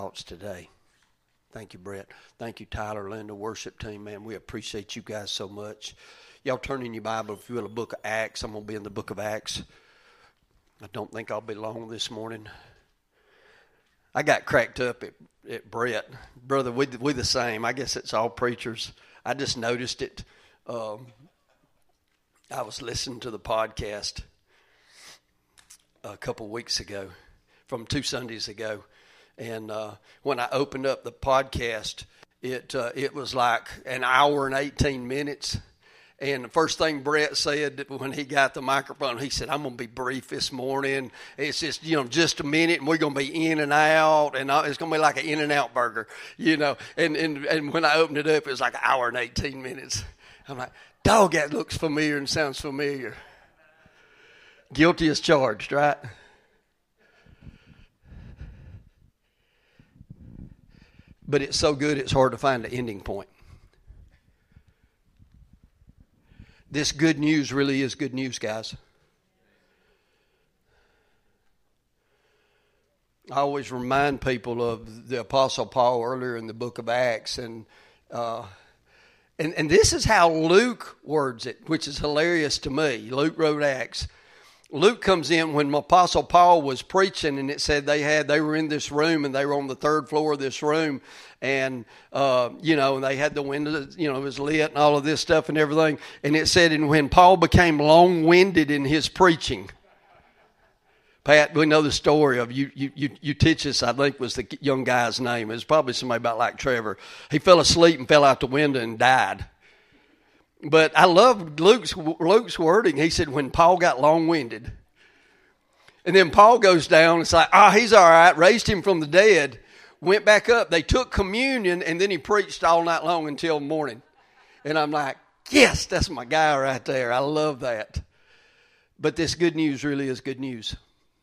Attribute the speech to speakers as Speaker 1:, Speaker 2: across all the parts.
Speaker 1: thoughts today. Thank you, Brett. Thank you, Tyler, Linda, worship team, man. We appreciate you guys so much. Y'all turn in your Bible, if you will, the book of Acts. I'm going to be in the book of Acts. I don't think I'll be long this morning. I got cracked up at Brett. Brother, we the same. I guess it's all preachers. I just noticed it. I was listening to the podcast a couple weeks ago, from 2 Sundays ago. And when I opened up the podcast, it was like an hour and 18 minutes. And the first thing Brett said when he got the microphone, he said, "I'm going to be brief this morning. It's just, just a minute, and we're going to be in and out, and it's going to be like an In-N-Out burger, And when I opened it up, it was like an hour and 18 minutes. I'm like, dog, that looks familiar and sounds familiar. Guilty as charged, right? But it's so good, it's hard to find an ending point. This good news really is good news, guys. I always remind people of the Apostle Paul earlier in the book of Acts. And this is how Luke words it, which is hilarious to me. Luke wrote Acts. Luke comes in when Apostle Paul was preaching, and it said they were in this room, and they were on the 3rd floor of this room, and and they had the windows, it was lit and all of this stuff and everything. And it said, and when Paul became long-winded in his preaching, Pat, we know the story of Eutychus, I think was the young guy's name. It was probably somebody about like Trevor. He fell asleep and fell out the window and died. But I love Luke's wording. He said, when Paul got long-winded. And then Paul goes down and it's like, he's all right, raised him from the dead, went back up. They took communion, and then he preached all night long until morning. And I'm like, yes, that's my guy right there. I love that. But this good news really is good news.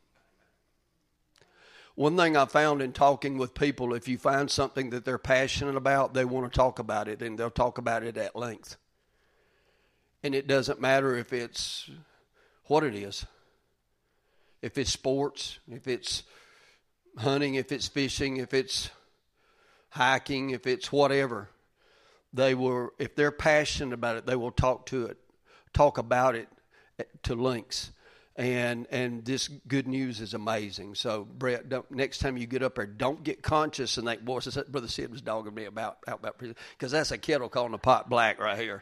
Speaker 1: One thing I found in talking with people, if you find something that they're passionate about, they want to talk about it, and they'll talk about it at length. And it doesn't matter if it's what it is. If it's sports, if it's hunting, if it's fishing, if it's hiking, if it's whatever. If they're passionate about it, they will talk about it to lengths. And this good news is amazing. So, Brett, next time you get up there, don't get conscious and think, boy, Brother Sid was dogging me about because that's a kettle calling the pot black right here.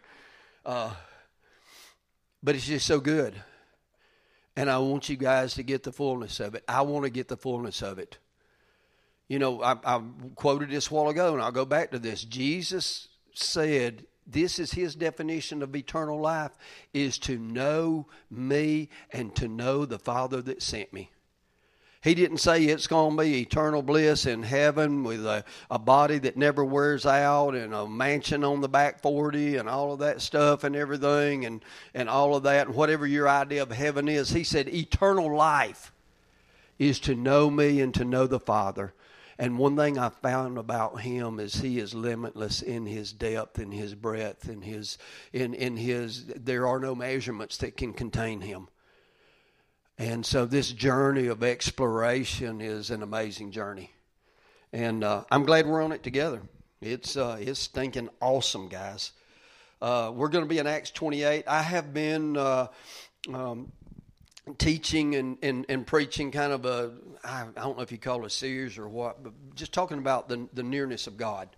Speaker 1: But it's just so good. And I want you guys to get the fullness of it. I want to get the fullness of it. I quoted this a while ago, and I'll go back to this. Jesus said, this is his definition of eternal life, is to know me and to know the Father that sent me. He didn't say it's going to be eternal bliss in heaven with a body that never wears out and a mansion on the back 40 and all of that stuff and everything and all of that and whatever your idea of heaven is. He said eternal life is to know me and to know the Father. And one thing I found about him is he is limitless in his depth and his breadth and there are no measurements that can contain him. And so this journey of exploration is an amazing journey. And I'm glad we're on it together. It's stinking awesome, guys. We're going to be in Acts 28. I have been teaching and preaching kind of I don't know if you call it a series or what, but just talking about the nearness of God.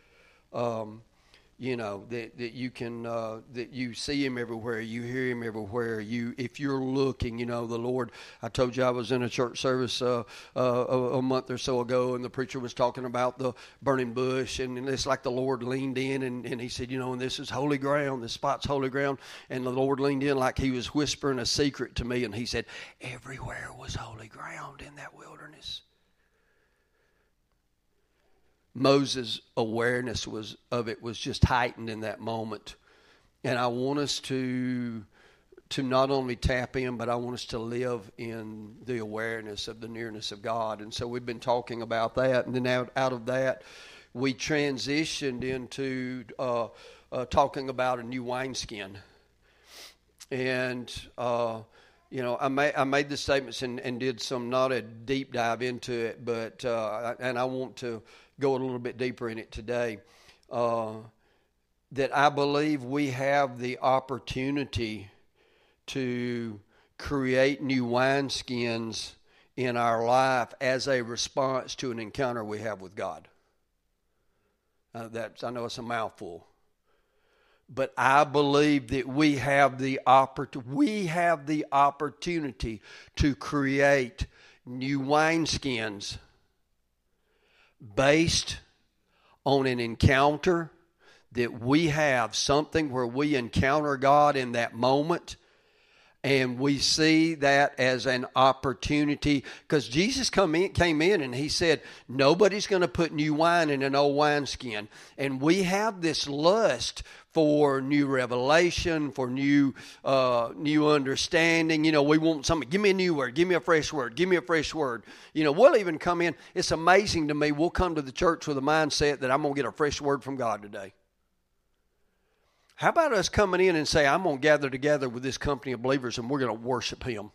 Speaker 1: That you can that you see him everywhere, you hear him everywhere. If you're looking, the Lord. I told you I was in a church service a month or so ago, and the preacher was talking about the burning bush, and it's like the Lord leaned in and he said, and this is holy ground. This spot's holy ground, and the Lord leaned in like he was whispering a secret to me, and he said, everywhere was holy ground in that wilderness. Moses' awareness was just heightened in that moment. And I want us to not only tap in, but I want us to live in the awareness of the nearness of God. And so we've been talking about that. And then out of that, we transitioned into talking about a new wineskin. And You know, I made the statements and did some, not a deep dive into it, but and I want to go a little bit deeper in it today. That I believe we have the opportunity to create new wineskins in our life as a response to an encounter we have with God. I know it's a mouthful. But I believe that we have the opportunity to create new wineskins based on an encounter that we have, something where we encounter God in that moment. And we see that as an opportunity, because Jesus came in and he said, nobody's going to put new wine in an old wineskin. And we have this lust for new revelation, for new understanding. You know, we want something. Give me a new word. Give me a fresh word. Give me a fresh word. You know, we'll even come in. It's amazing to me. We'll come to the church with a mindset that I'm going to get a fresh word from God today. How about us coming in and say, I'm going to gather together with this company of believers and we're going to worship Him.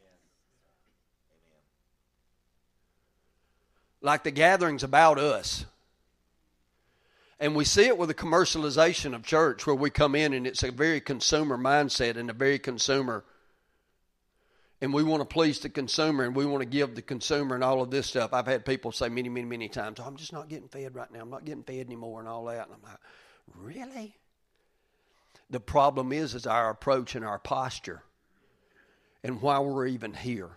Speaker 1: Like the gathering's about us. And we see it with the commercialization of church, where we come in and it's a very consumer mindset and a very consumer. And we want to please the consumer and we want to give the consumer and all of this stuff. I've had people say many, many, many times, I'm just not getting fed right now. I'm not getting fed anymore and all that. And I'm like, really? The problem is our approach and our posture and why we're even here.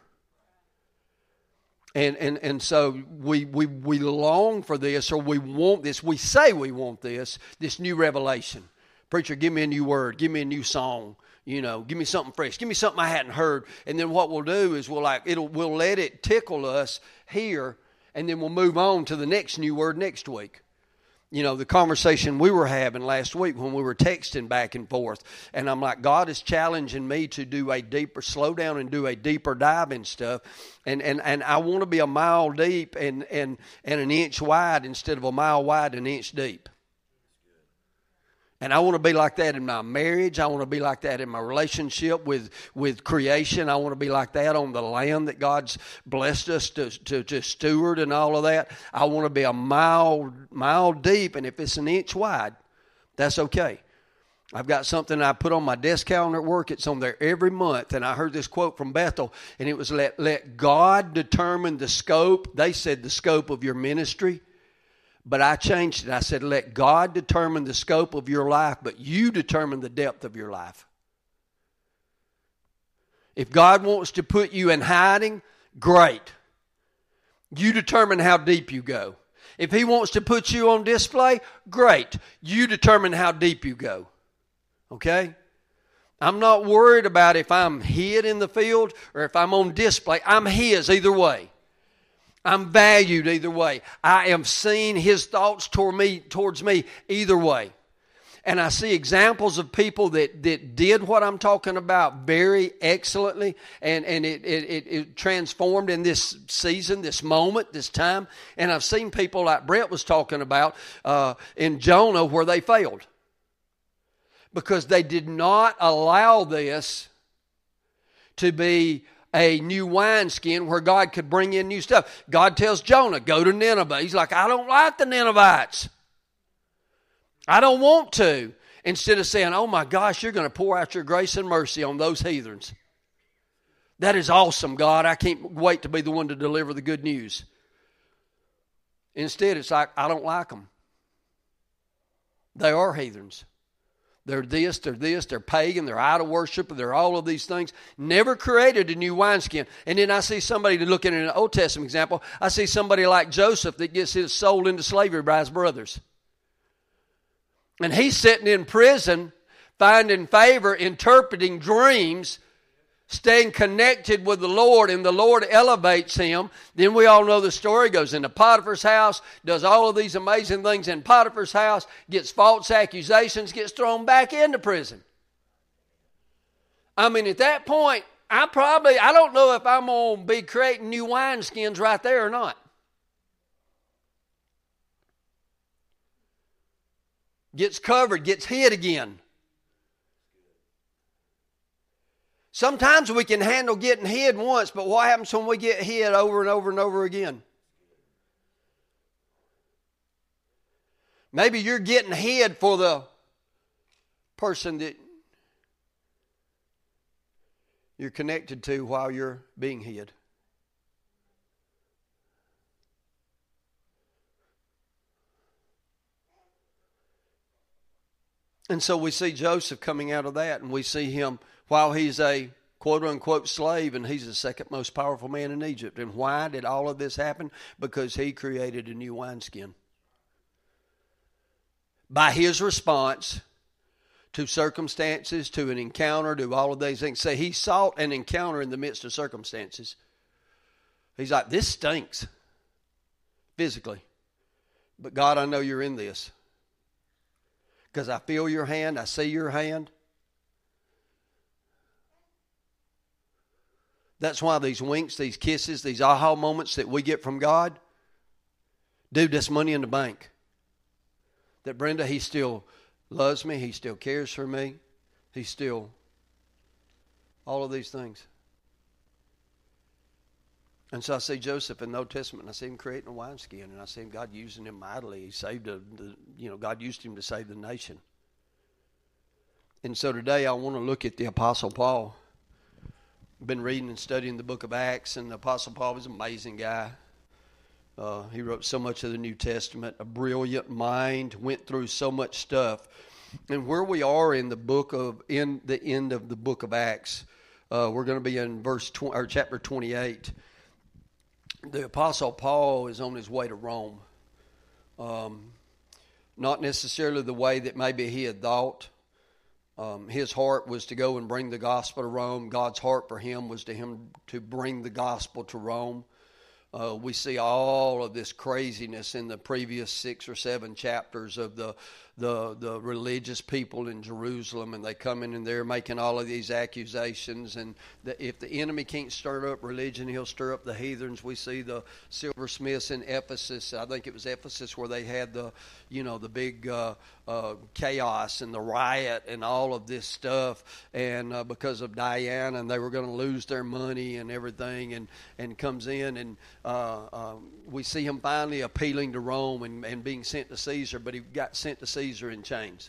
Speaker 1: And so we long for this, or we want this. We say we want this new revelation. Preacher, give me a new word. Give me a new song. You know, give me something fresh. Give me something I hadn't heard. And then what we'll do is we'll let it tickle us here, and then we'll move on to the next new word next week. You know, the conversation we were having last week when we were texting back and forth. And I'm like, God is challenging me to do a deeper, slow down and do a deeper dive in stuff. And I want to be a mile deep and an inch wide instead of a mile wide and an inch deep. And I want to be like that in my marriage. I want to be like that in my relationship with creation. I want to be like that on the land that God's blessed us to steward and all of that. I want to be a mile deep, and if it's an inch wide, that's okay. I've got something I put on my desk calendar at work. It's on there every month, and I heard this quote from Bethel, and it was, let God determine the scope. They said the scope of your ministry. But I changed it. I said, let God determine the scope of your life, but you determine the depth of your life. If God wants to put you in hiding, great. You determine how deep you go. If He wants to put you on display, great. You determine how deep you go. Okay? I'm not worried about if I'm hid in the field or if I'm on display. I'm His either way. I'm valued either way. I am seeing His thoughts towards me either way. And I see examples of people that did what I'm talking about very excellently, and it transformed in this season, this moment, this time. And I've seen people like Brett was talking about in Jonah where they failed. Because they did not allow this to be a new wineskin where God could bring in new stuff. God tells Jonah, go to Nineveh. He's like, I don't like the Ninevites. I don't want to. Instead of saying, oh my gosh, you're going to pour out your grace and mercy on those heathens. That is awesome, God. I can't wait to be the one to deliver the good news. Instead, it's like, I don't like them. They are heathens. They're they're pagan, they're idol worship, they're all of these things. Never created a new wineskin. And then I see somebody, to look at an Old Testament example, I see somebody like Joseph that gets his sold into slavery by his brothers. And he's sitting in prison, finding favor, interpreting dreams, staying connected with the Lord, and the Lord elevates him. Then we all know the story. Goes into Potiphar's house, does all of these amazing things in Potiphar's house, gets false accusations, gets thrown back into prison. I mean, at that point, I don't know if I'm going to be creating new wineskins right there or not. Gets covered, gets hid again. Sometimes we can handle getting hid once, but what happens when we get hid over and over and over again? Maybe you're getting hid for the person that you're connected to while you're being hid. And so we see Joseph coming out of that, and we see him while he's a quote-unquote slave, and he's the second most powerful man in Egypt. And why did all of this happen? Because he created a new wineskin. By his response to circumstances, to an encounter, to all of these things. Say he sought an encounter in the midst of circumstances. He's like, this stinks physically. But God, I know you're in this. Because I feel your hand, I see your hand. That's why these winks, these kisses, these aha moments that we get from God, dude, that's money in the bank. That Brenda, he still loves me, he still cares for me, he still, all of these things. And so I see Joseph in the Old Testament, and I see him creating a wineskin, and I see him, God using him mightily. He saved God used him to save the nation. And so today I want to look at the Apostle Paul. I've been reading and studying the book of Acts, and the Apostle Paul was an amazing guy. He wrote so much of the New Testament, a brilliant mind, went through so much stuff. And where we are in the end of the book of Acts, we're going to be in chapter 28. The Apostle Paul is on his way to Rome. Not necessarily the way that maybe he had thought. His heart was to go and bring the gospel to Rome. God's heart for him was to bring the gospel to Rome. We see all of this craziness in the previous 6 or 7 chapters of the religious people in Jerusalem, and they come in and they're making all of these accusations. And if the enemy can't stir up religion, he'll stir up the heathens. We see the silversmiths in Ephesus. I think it was Ephesus where they had the big chaos and the riot and all of this stuff, and because of Diana, and they were going to lose their money and everything, and comes in, and we see him finally appealing to Rome and being sent to Caesar, but he got sent to Caesar in chains.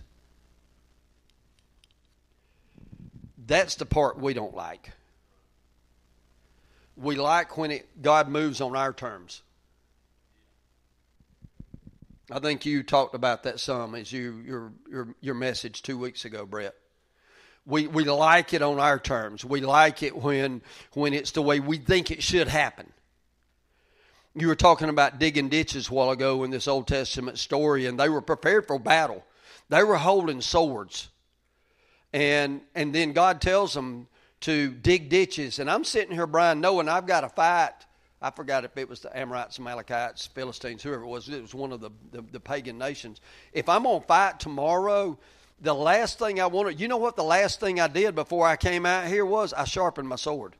Speaker 1: That's the part we don't like. We like when God moves on our terms. I think you talked about that some as your message 2 weeks ago, Brett. We like it on our terms. We like it when it's the way we think it should happen. You were talking about digging ditches a while ago in this Old Testament story, and they were prepared for battle. They were holding swords. And then God tells them to dig ditches. And I'm sitting here, Brian, knowing I've got to fight. I forgot if it was the Amorites, Amalekites, Philistines, whoever it was one of the pagan nations. If I'm going to fight tomorrow, the last thing I wanted, you know what the last thing I did before I came out here was? I sharpened my sword.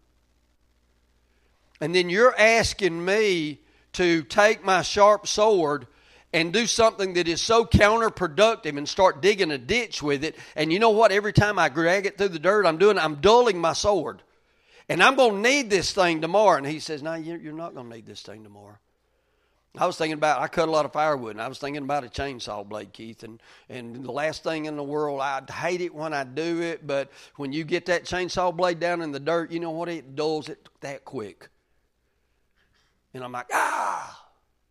Speaker 1: And then you're asking me to take my sharp sword and do something that is so counterproductive and start digging a ditch with it. And you know what? Every time I drag it through the dirt, I'm dulling my sword. And I'm going to need this thing tomorrow. And he says, no, you're not going to need this thing tomorrow. I was thinking about, I cut a lot of firewood, and I was thinking about a chainsaw blade, Keith. And the last thing in the world, I hate it when I do it, but when you get that chainsaw blade down in the dirt, you know what? It dulls it that quick. And I'm like, ah!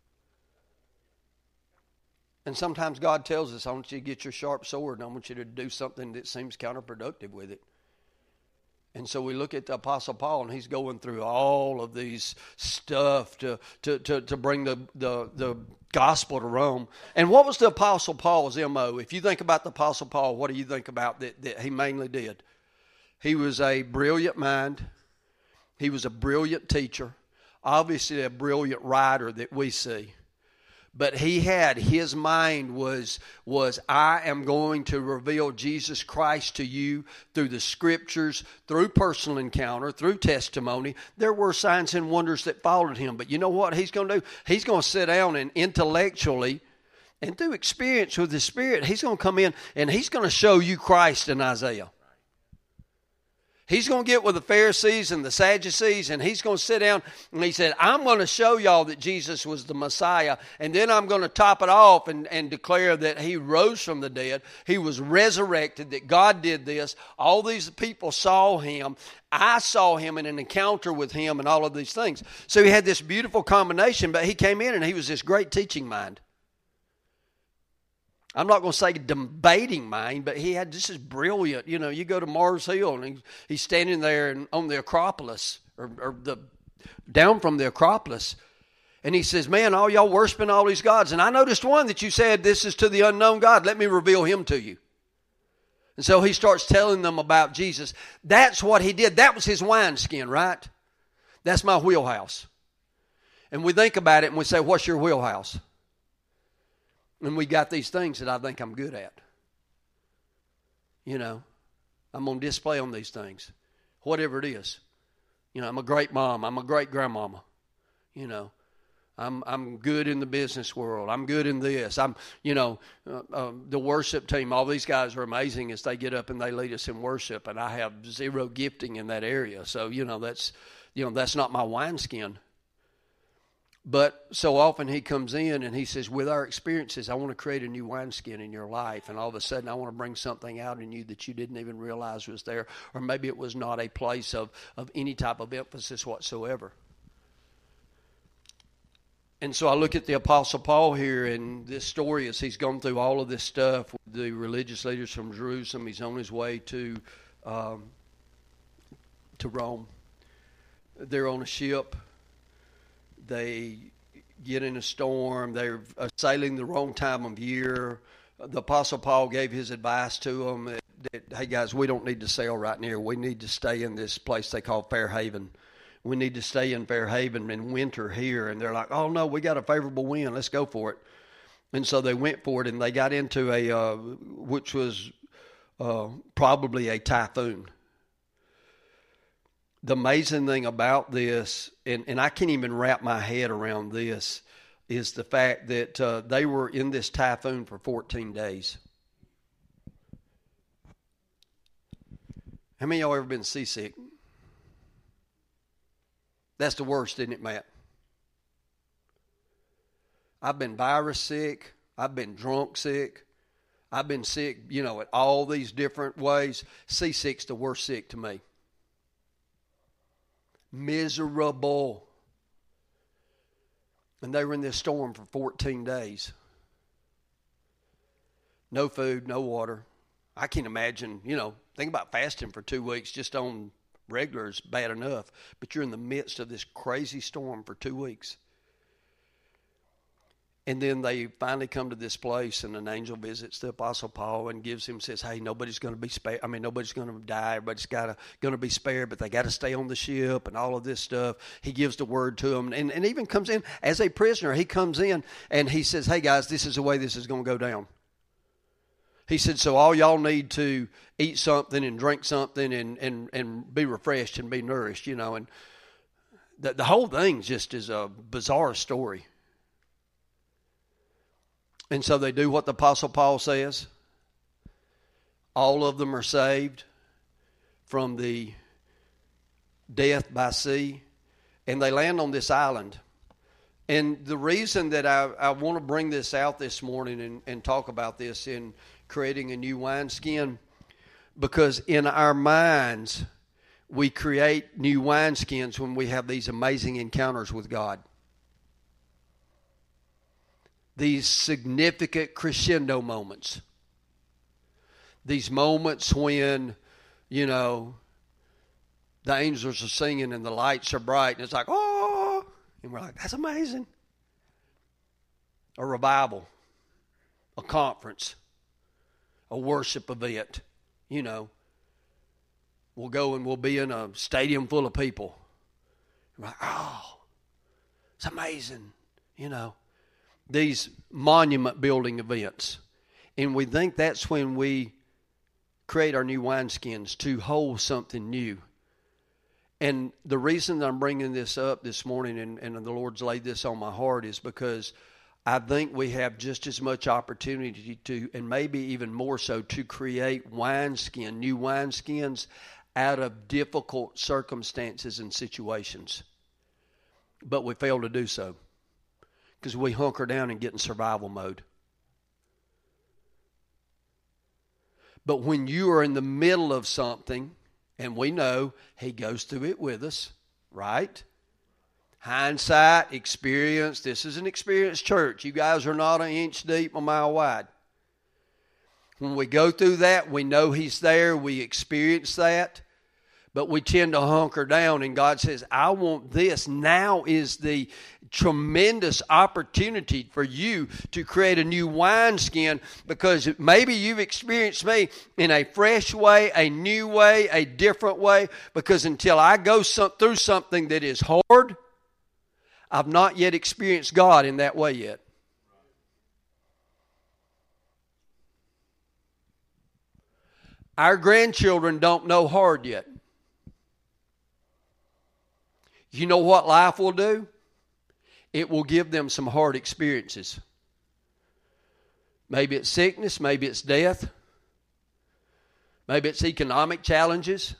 Speaker 1: And sometimes God tells us, I want you to get your sharp sword, and I want you to do something that seems counterproductive with it. And so we look at the Apostle Paul, and he's going through all of these stuff to bring the gospel to Rome. And what was the Apostle Paul's M.O.? If you think about the Apostle Paul, what do you think about that he mainly did? He was a brilliant mind. He was a brilliant teacher. Obviously a brilliant writer that we see. But his mind was I am going to reveal Jesus Christ to you through the scriptures, through personal encounter, through testimony. There were signs and wonders that followed him. But you know what he's going to do? He's going to sit down and intellectually and through experience with the Spirit, he's going to come in and he's going to show you Christ in Isaiah. He's going to get with the Pharisees and the Sadducees, and he's going to sit down, and he said, I'm going to show y'all that Jesus was the Messiah, and then I'm going to top it off and declare that he rose from the dead. He was resurrected, that God did this. All these people saw him. I saw him in an encounter with him and all of these things. So he had this beautiful combination, but he came in, and he was this great teaching mind. I'm not going to say debating mind, but he had this is brilliant. You know, you go to Mars Hill and he's standing there on the Acropolis or down from the Acropolis. And he says, man, all y'all worshiping all these gods. And I noticed one that you said, this is to the unknown God. Let me reveal him to you. And so he starts telling them about Jesus. That's what he did. That was his wineskin, right? That's my wheelhouse. And we think about it and we say, what's your wheelhouse? And we got these things that I think I'm good at. You know, I'm on display on these things. Whatever it is. You know, I'm a great mom. I'm a great grandmama. You know, I'm good in the business world. I'm good in this. The worship team, all these guys are amazing as they get up and they lead us in worship. And I have zero gifting in that area. So, that's not my wineskin. But so often he comes in and he says, with our experiences, I want to create a new wineskin in your life. And all of a sudden, I want to bring something out in you that you didn't even realize was there. Or maybe it was not a place of any type of emphasis whatsoever. And so I look at the Apostle Paul here in this story as he's gone through all of this stuff with the religious leaders from Jerusalem. He's on his way to Rome. They're on a ship. They get in a storm. They're sailing the wrong time of year. The Apostle Paul gave his advice to them that, hey, guys, we don't need to sail right near. We need to stay in this place they call Fair Haven. We need to stay in Fair Haven in winter here. And they're like, oh, no, we got a favorable wind. Let's go for it. And so they went for it, and they got into which was probably a typhoon. The amazing thing about this, and I can't even wrap my head around this, is the fact that they were in this typhoon for 14 days. How many of y'all ever been seasick? That's the worst, isn't it, Matt? I've been virus sick. I've been drunk sick. I've been sick, at all these different ways. Seasick's the worst sick to me. Miserable. And they were in this storm for 14 days. No food, no water. I can't imagine, think about fasting for 2 weeks just on regular is bad enough. But you're in the midst of this crazy storm for 2 weeks. And then they finally come to this place, and an angel visits the Apostle Paul and says, hey, nobody's going to be spared. Nobody's going to die. Everybody's going to be spared, but they got to stay on the ship and all of this stuff. He gives the word to them and even comes in as a prisoner. He comes in and he says, hey, guys, this is the way this is going to go down. He said, so all y'all need to eat something and drink something and be refreshed and be nourished, And the whole thing just is a bizarre story. And so they do what the Apostle Paul says. All of them are saved from the death by sea. And they land on this island. And the reason that I want to bring this out this morning and talk about this in creating a new wineskin, because in our minds, we create new wineskins when we have these amazing encounters with God. These significant crescendo moments. These moments when, the angels are singing and the lights are bright and it's like, oh, and we're like, that's amazing. A revival, a conference, a worship event, We'll go and we'll be in a stadium full of people. We're like, oh, it's amazing, These monument building events. And we think that's when we create our new wineskins to hold something new. And the reason that I'm bringing this up this morning and the Lord's laid this on my heart is because I think we have just as much opportunity to, and maybe even more so, to create new wineskins out of difficult circumstances and situations. But we fail to do so because we hunker down and get in survival mode. But when you are in the middle of something, and we know He goes through it with us, right? Hindsight, experience. This is an experienced church. You guys are not an inch deep, a mile wide. When we go through that, we know He's there. We experience that. But we tend to hunker down, and God says, I want this. Now is the tremendous opportunity for you to create a new wineskin, because maybe you've experienced me in a fresh way, a new way, a different way, because until I go through something that is hard, I've not yet experienced God in that way yet. Our grandchildren don't know hard yet. You know what life will do? It will give them some hard experiences. Maybe it's sickness, maybe it's death, maybe it's economic challenges.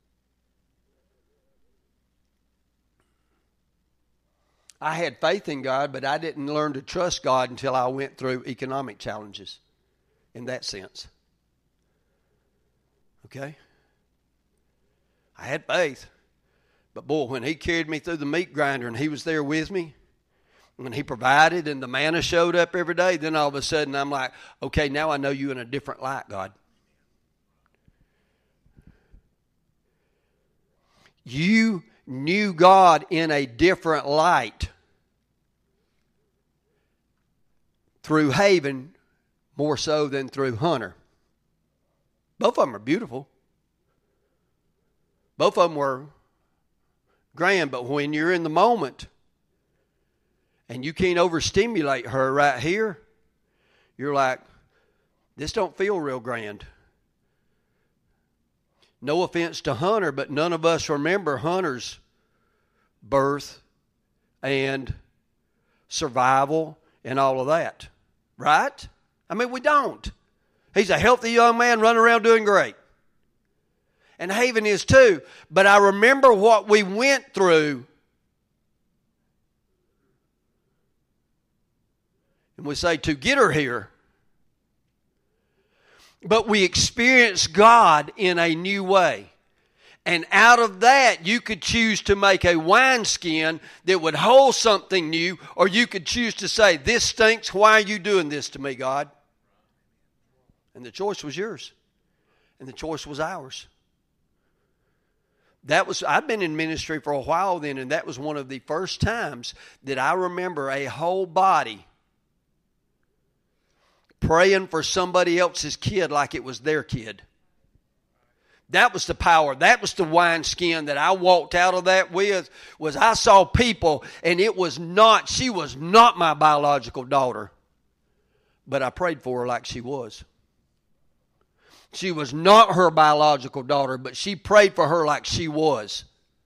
Speaker 1: I had faith in God, but I didn't learn to trust God until I went through economic challenges in that sense. Okay? I had faith. But boy, when He carried me through the meat grinder and He was there with me, when He provided and the manna showed up every day, then all of a sudden I'm like, okay, now I know You in a different light, God. You knew God in a different light through Haven more so than through Hunter. Both of them are beautiful. Both of them were grand, but when you're in the moment and you can't overstimulate her right here, you're like, this don't feel real grand. No offense to Hunter, but none of us remember Hunter's birth and survival and all of that, right? I mean, we don't. He's a healthy young man running around doing great. And Haven is too. But I remember what we went through. And we say, to get her here. But we experienced God in a new way. And out of that, you could choose to make a wineskin that would hold something new, or you could choose to say, this stinks, why are you doing this to me, God? And the choice was yours. And the choice was ours. I'd been in ministry for a while then, and that was one of the first times that I remember a whole body praying for somebody else's kid like it was their kid. That was the power. That was the wineskin that I walked out of that with, was I saw people, and she was not my biological daughter, but I prayed for her like she was. She was not her biological daughter, but she prayed for her like she was.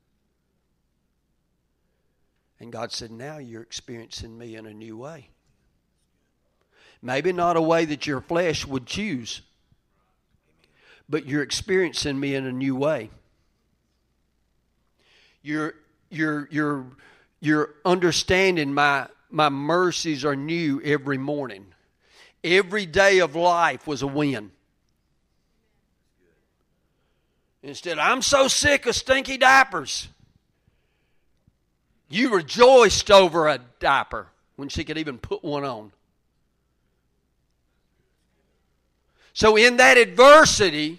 Speaker 1: And God said, now you're experiencing me in a new way. Maybe not a way that your flesh would choose, but you're experiencing me in a new way. You're understanding my mercies are new every morning. Every day of life was a win. Instead, I'm so sick of stinky diapers. You rejoiced over a diaper when she could even put one on. So in that adversity,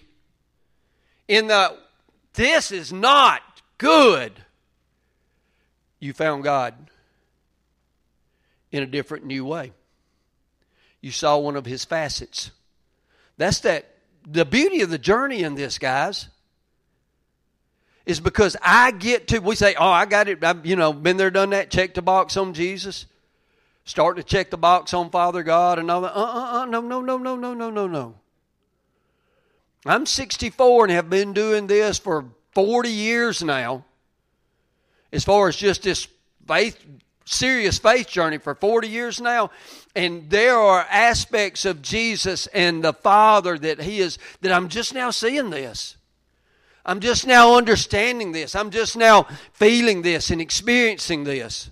Speaker 1: this is not good, you found God in a different new way. You saw one of His facets. The beauty of the journey in this, guys, is because we say, oh, I got it. I've, been there, done that, check the box on Jesus. Start to check the box on Father God and all that. No. I'm 64 and have been doing this for 40 years now. As far as just this serious faith journey for 40 years now. And there are aspects of Jesus and the Father that I'm just now seeing this. I'm just now understanding this. I'm just now feeling this and experiencing this.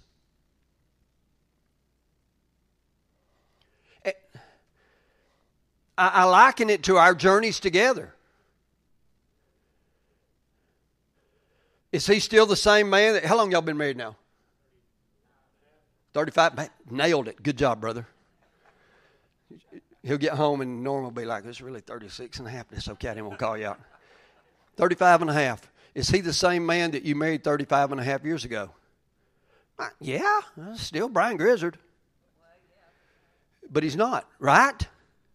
Speaker 1: I liken it to our journeys together. Is he still the same man? How long y'all been married now? 35? Nailed it. Good job, brother. He'll get home and Norm will be like, it's really 36 and a half. It's okay. I didn't want to call you out. 35 and a half. Is he the same man that you married 35 and a half years ago? Yeah, still Brian Grizzard. But he's not, right?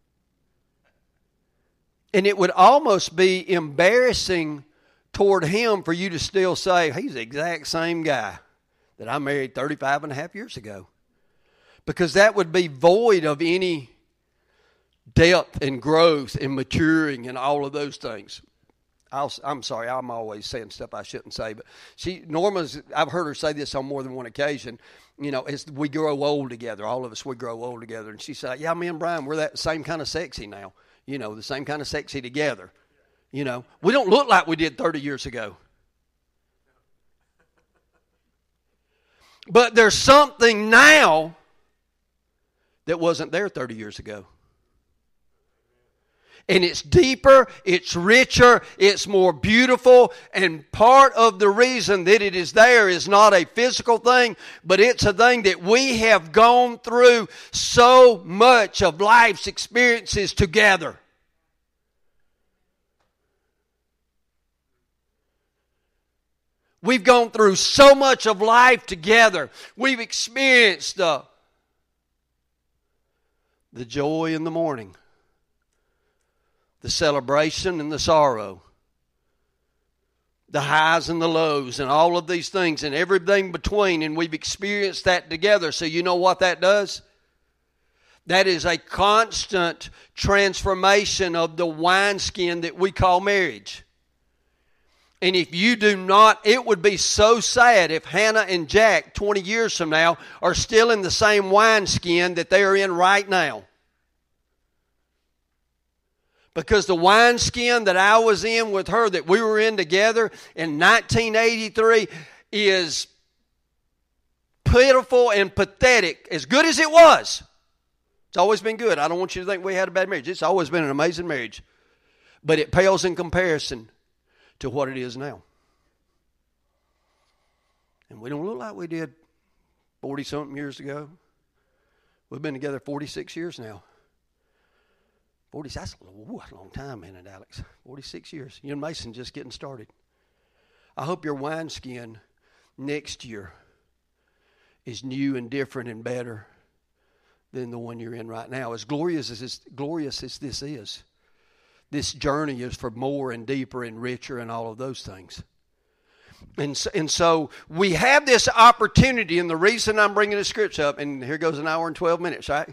Speaker 1: And it would almost be embarrassing toward him for you to still say, he's the exact same guy that I married 35 and a half years ago. Because that would be void of any depth and growth and maturing and all of those things. I'm sorry, I'm always saying stuff I shouldn't say, but Norma's, I've heard her say this on more than one occasion, as we grow old together, all of us, we grow old together. And she said, yeah, me and Brian, we're that same kind of sexy now, the same kind of sexy together. We don't look like we did 30 years ago. But there's something now that wasn't there 30 years ago. And it's deeper, it's richer, it's more beautiful. And part of the reason that it is there is not a physical thing, but it's a thing that we have gone through so much of life's experiences together. We've gone through so much of life together. We've experienced the joy in the morning, the celebration and the sorrow, the highs and the lows, and all of these things and everything between, and we've experienced that together. So you know what that does? That is a constant transformation of the wineskin that we call marriage. And if you do not, it would be so sad if Hannah and Jack 20 years from now are still in the same wineskin that they are in right now. Because the wineskin that I was in with her, that we were in together in 1983, is pitiful and pathetic. As good as it was. It's always been good. I don't want you to think we had a bad marriage. It's always been an amazing marriage. But it pales in comparison to what it is now. And we don't look like we did 40-something years ago. We've been together 46 years now. That's a long time, ain't it, Alex? 46 years. You and Mason just getting started. I hope your wineskin next year is new and different and better than the one you're in right now. As glorious as this is, this journey is for more and deeper and richer and all of those things. And so we have this opportunity, and the reason I'm bringing the scripture up, and here goes an hour and 12 minutes, right?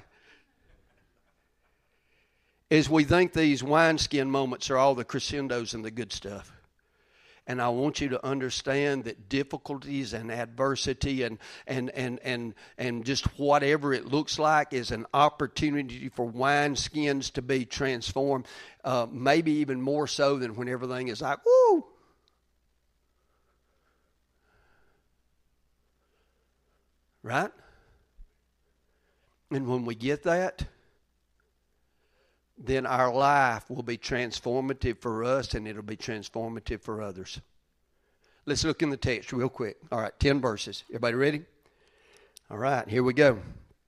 Speaker 1: Is we think these wineskin moments are all the crescendos and the good stuff. And I want you to understand that difficulties and adversity and just whatever it looks like is an opportunity for wineskins to be transformed. Maybe even more so than when everything is like, woo! Right? And when we get that, then our life will be transformative for us and it'll be transformative for others. Let's look in the text real quick. All right, 10 verses. Everybody ready? All right, here we go.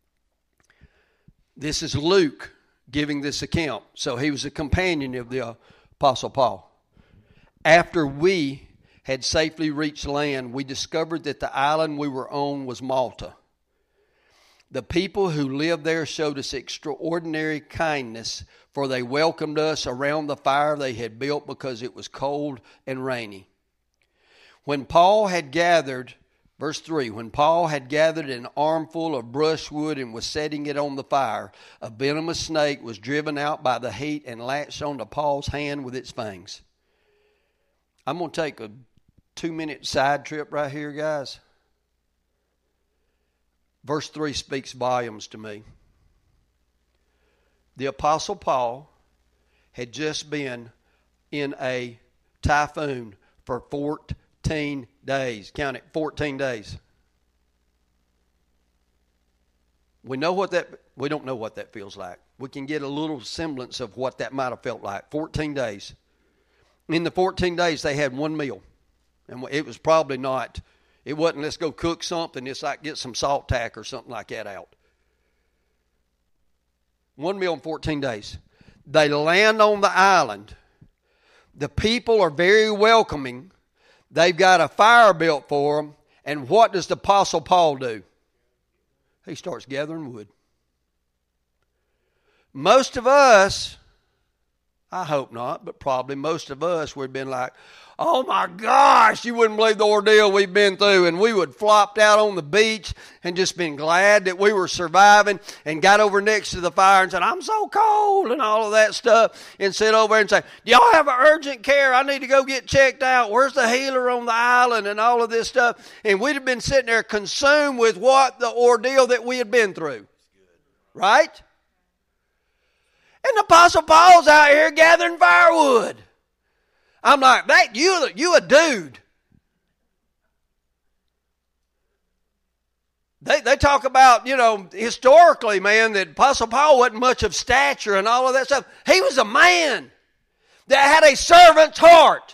Speaker 1: This is Luke giving this account. So he was a companion of the Apostle Paul. After we had safely reached land, we discovered that the island we were on was Malta. The people who lived there showed us extraordinary kindness, for they welcomed us around the fire they had built because it was cold and rainy. When Paul had gathered, verse 3, when Paul had gathered an armful of brushwood and was setting it on the fire, a venomous snake was driven out by the heat and latched onto Paul's hand with its fangs. I'm going to take a 2-minute side trip right here, guys. Verse 3 speaks volumes to me. The Apostle Paul had just been in a typhoon for 14 days. Count it, 14 days. We don't know what that feels like. We can get a little semblance of what that might have felt like. 14 days. In the 14 days, they had one meal. And it was probably not, it wasn't let's go cook something. It's like get some salt tack or something like that out. One meal in 14 days. They land on the island. The people are very welcoming. They've got a fire built for them. And what does the Apostle Paul do? He starts gathering wood. Most of us, I hope not, but probably most of us would have been like, oh my gosh, you wouldn't believe the ordeal we've been through. And we would flopped out on the beach and just been glad that we were surviving and got over next to the fire and said, I'm so cold and all of that stuff. And sit over there and say, do y'all have an urgent care? I need to go get checked out. Where's the healer on the island and all of this stuff? And we'd have been sitting there consumed with what the ordeal that we had been through. Right? And the Apostle Paul's out here gathering firewood. I'm like, that you a dude. They talk about, historically, man, that Apostle Paul wasn't much of stature and all of that stuff. He was a man that had a servant's heart.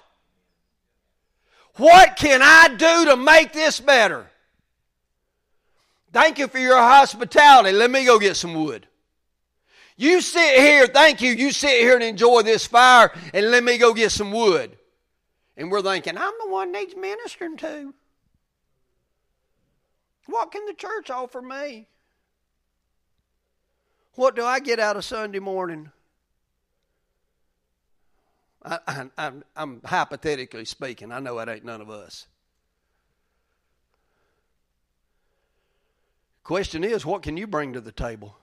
Speaker 1: What can I do to make this better? Thank you for your hospitality. Let me go get some wood. You sit here, thank you, you sit here and enjoy this fire and let me go get some wood. And we're thinking, I'm the one needs ministering to. What can the church offer me? What do I get out of Sunday morning? I'm hypothetically speaking. I know it ain't none of us. Question is, what can you bring to the table?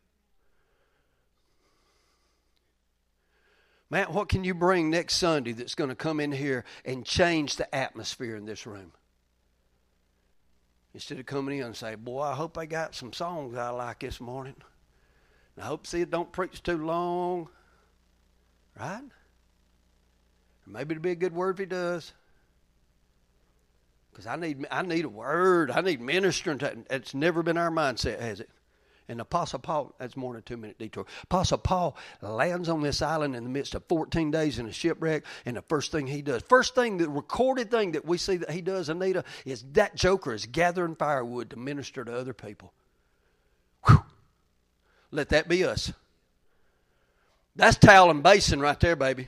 Speaker 1: Matt, what can you bring next Sunday that's going to come in here and change the atmosphere in this room? Instead of coming in and say, boy, I hope I got some songs I like this morning. And I hope it don't preach too long. Right? Maybe it'll be a good word if he does. Because I need a word. I need ministering. It's never been our mindset, has it? And Apostle Paul, that's more than a 2-minute detour. Apostle Paul lands on this island in the midst of 14 days in a shipwreck, and the first thing he does, the recorded thing that we see that he does, Anita, is that joker is gathering firewood to minister to other people. Whew. Let that be us. That's towel and basin right there, baby.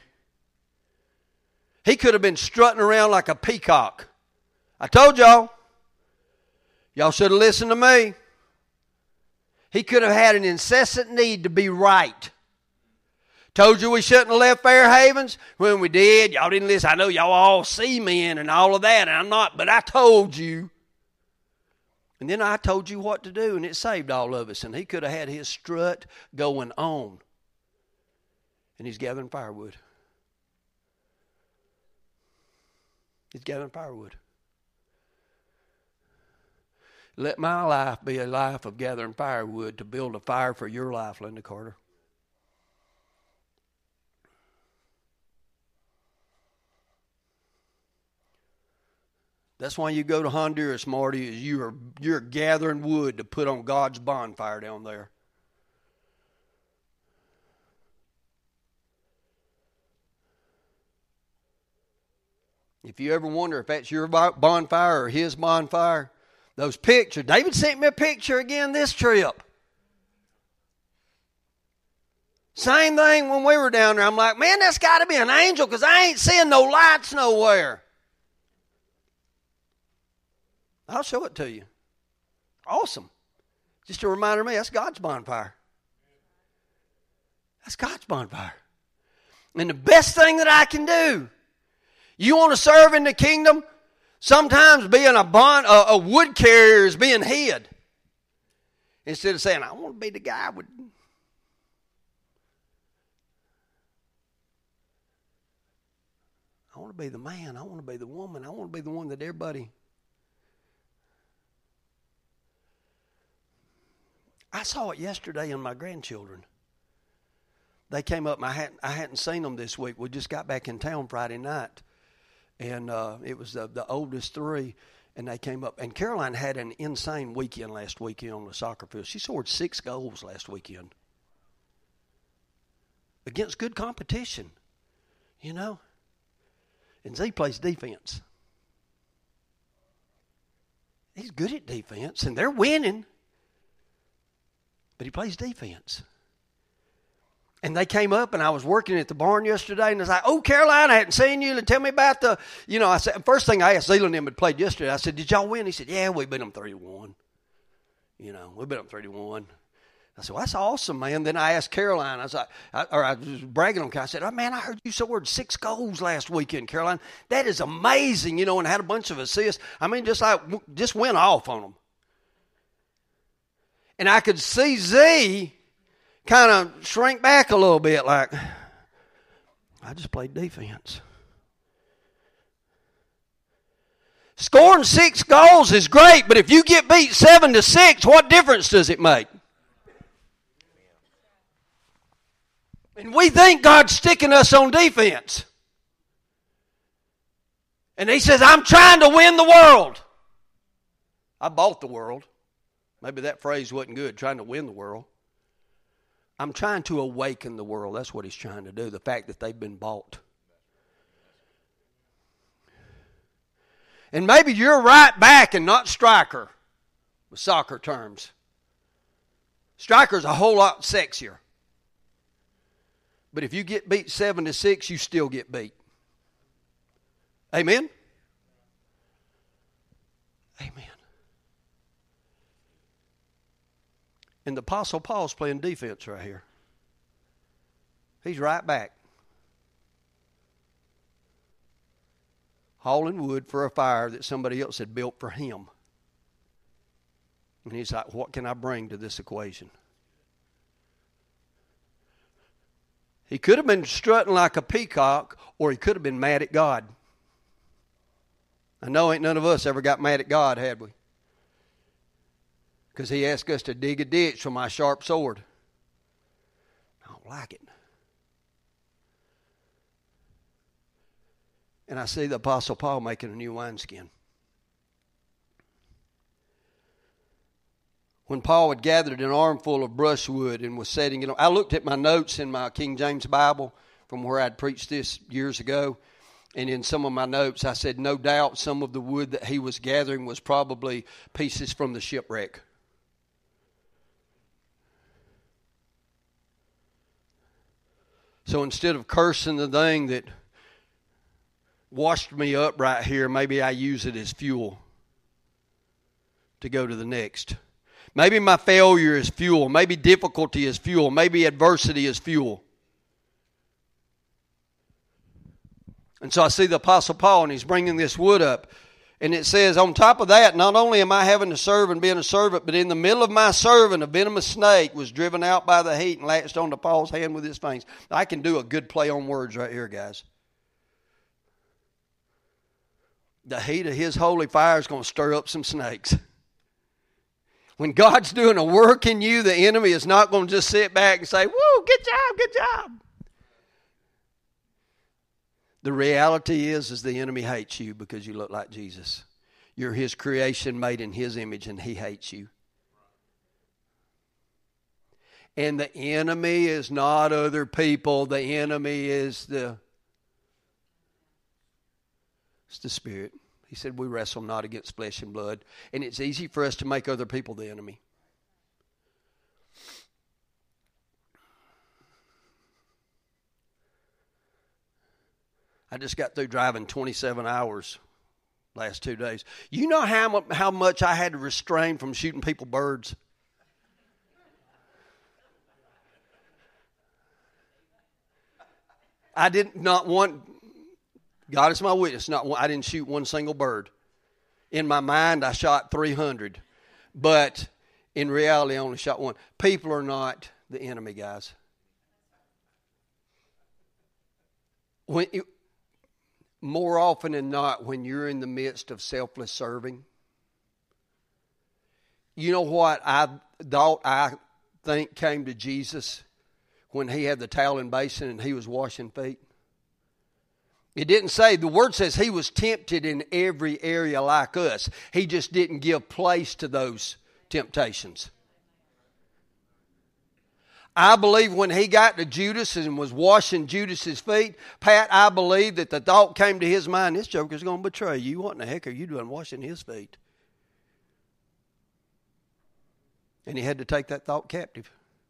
Speaker 1: He could have been strutting around like a peacock. I told y'all. Y'all should have listened to me. He could have had an incessant need to be right. Told you we shouldn't have left Fair Havens. When we did, y'all didn't listen. I know y'all all see men and all of that, and I'm not, but I told you. And then I told you what to do, and it saved all of us. And he could have had his strut going on. And he's gathering firewood. He's gathering firewood. Let my life be a life of gathering firewood to build a fire for your life, Linda Carter. That's why you go to Honduras, Marty, is you're gathering wood to put on God's bonfire down there. If you ever wonder if that's your bonfire or his bonfire, those pictures. David sent me a picture again this trip. Same thing when we were down there. I'm like, man, that's got to be an angel because I ain't seeing no lights nowhere. I'll show it to you. Awesome. Just a reminder to me, that's God's bonfire. That's God's bonfire. And the best thing that I can do, you want to serve in the kingdom? Sometimes being a wood carrier is being hid. Instead of saying, I want to be the guy with... I want to be the man. I want to be the woman. I want to be the one that everybody... I saw it yesterday in my grandchildren. They came up. I hadn't seen them this week. We just got back in town Friday night. And it was the oldest three, and they came up. And Caroline had an insane weekend last weekend on the soccer field. She scored 6 goals last weekend against good competition, you know. And Z plays defense. He's good at defense, and they're winning. But he plays defense. And they came up, and I was working at the barn yesterday, and I was like, "Oh, Caroline, I hadn't seen you. Tell me about the," I said, first thing I asked Zealand and them had played yesterday, I said, "Did y'all win?" He said, "Yeah, we beat them 3-1. We beat them 3-1. I said, "Well, that's awesome, man." Then I asked Caroline, I was like, I was bragging on her. I said, "Oh, man, I heard you scored 6 goals last weekend, Caroline. That is amazing, and had a bunch of assists. I mean, just went off on them." And I could see Z kind of shrink back a little bit, like, I just played defense. Scoring 6 goals is great, but if you get beat 7-6, what difference does it make? And we think God's sticking us on defense. And he says, "I'm trying to win the world." I bought the world. Maybe that phrase wasn't good, trying to win the world. I'm trying to awaken the world. That's what he's trying to do, the fact that they've been bought. And maybe you're right back and not striker with soccer terms. Striker's a whole lot sexier. But if you get beat 7-6, you still get beat. Amen? Amen. And the Apostle Paul's playing defense right here. He's right back. Hauling wood for a fire that somebody else had built for him. And he's like, what can I bring to this equation? He could have been strutting like a peacock, or he could have been mad at God. I know ain't none of us ever got mad at God, had we? Because he asked us to dig a ditch for my sharp sword. I don't like it. And I see the Apostle Paul making a new wineskin. When Paul had gathered an armful of brushwood and was setting it on, I looked at my notes in my King James Bible from where I'd preached this years ago. And in some of my notes, I said, no doubt some of the wood that he was gathering was probably pieces from the shipwreck. So instead of cursing the thing that washed me up right here, maybe I use it as fuel to go to the next. Maybe my failure is fuel. Maybe difficulty is fuel. Maybe adversity is fuel. And so I see the Apostle Paul, and he's bringing this wood up. And it says, on top of that, not only am I having to serve and being a servant, but in the middle of my serving, a venomous snake was driven out by the heat and latched onto Paul's hand with his fangs. I can do a good play on words right here, guys. The heat of his holy fire is going to stir up some snakes. When God's doing a work in you, the enemy is not going to just sit back and say, woo, good job, good job. The reality is the enemy hates you because you look like Jesus. You're his creation made in his image, and he hates you. And the enemy is not other people. The enemy is the Spirit. He said we wrestle not against flesh and blood. And it's easy for us to make other people the enemy. I just got through driving 27 hours last 2 days. You know how much I had to restrain from shooting people birds? I did not want, God is my witness, I didn't shoot one single bird. In my mind, I shot 300. But in reality, I only shot one. People are not the enemy, guys. More often than not, when you're in the midst of selfless serving, you know what I think came to Jesus when he had the towel and basin and he was washing feet? It didn't say, the word says he was tempted in every area like us. He just didn't give place to those temptations. I believe when he got to Judas and was washing Judas's feet, Pat, I believe that the thought came to his mind, this joker's going to betray you. What in the heck are you doing washing his feet? And he had to take that thought captive.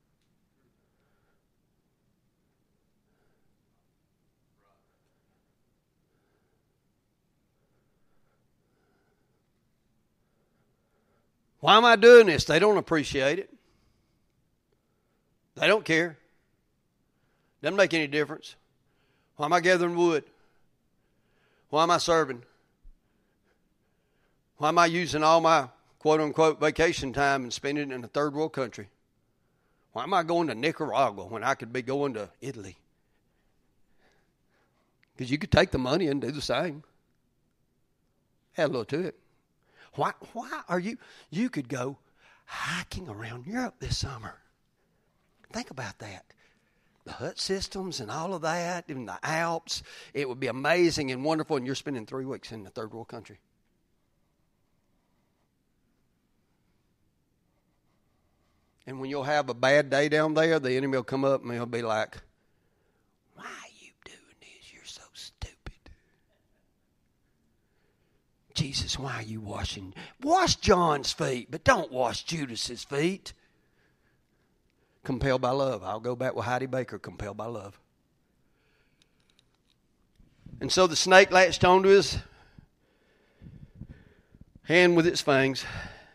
Speaker 1: Why am I doing this? They don't appreciate it. They don't care. Doesn't make any difference. Why am I gathering wood? Why am I serving? Why am I using all my quote-unquote vacation time and spending it in a third world country? Why am I going to Nicaragua when I could be going to Italy? Because you could take the money and do the same. Add a little to it. Why are you could go hiking around Europe this summer. Think about that. The hut systems and all of that in the Alps. It would be amazing and wonderful, and you're spending 3 weeks in a third world country. And when you'll have a bad day down there, the enemy will come up and he'll be like, why are you doing this? You're so stupid. Jesus, why are you washing? Wash John's feet, but don't wash Judas's feet. Compelled by love. I'll go back with Heidi Baker, compelled by love. And so the snake latched onto his hand with its fangs.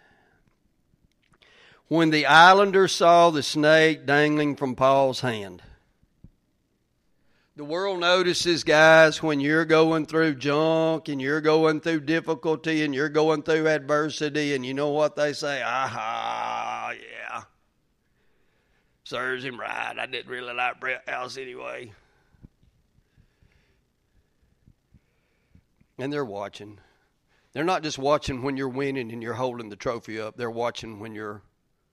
Speaker 1: When the islanders saw the snake dangling from Paul's hand. The world notices, guys, when you're going through junk and you're going through difficulty and you're going through adversity, and you know what they say? Aha, yeah. Serves him right. I didn't really like Brett House anyway. And they're watching. They're not just watching when you're winning and you're holding the trophy up. They're watching when you're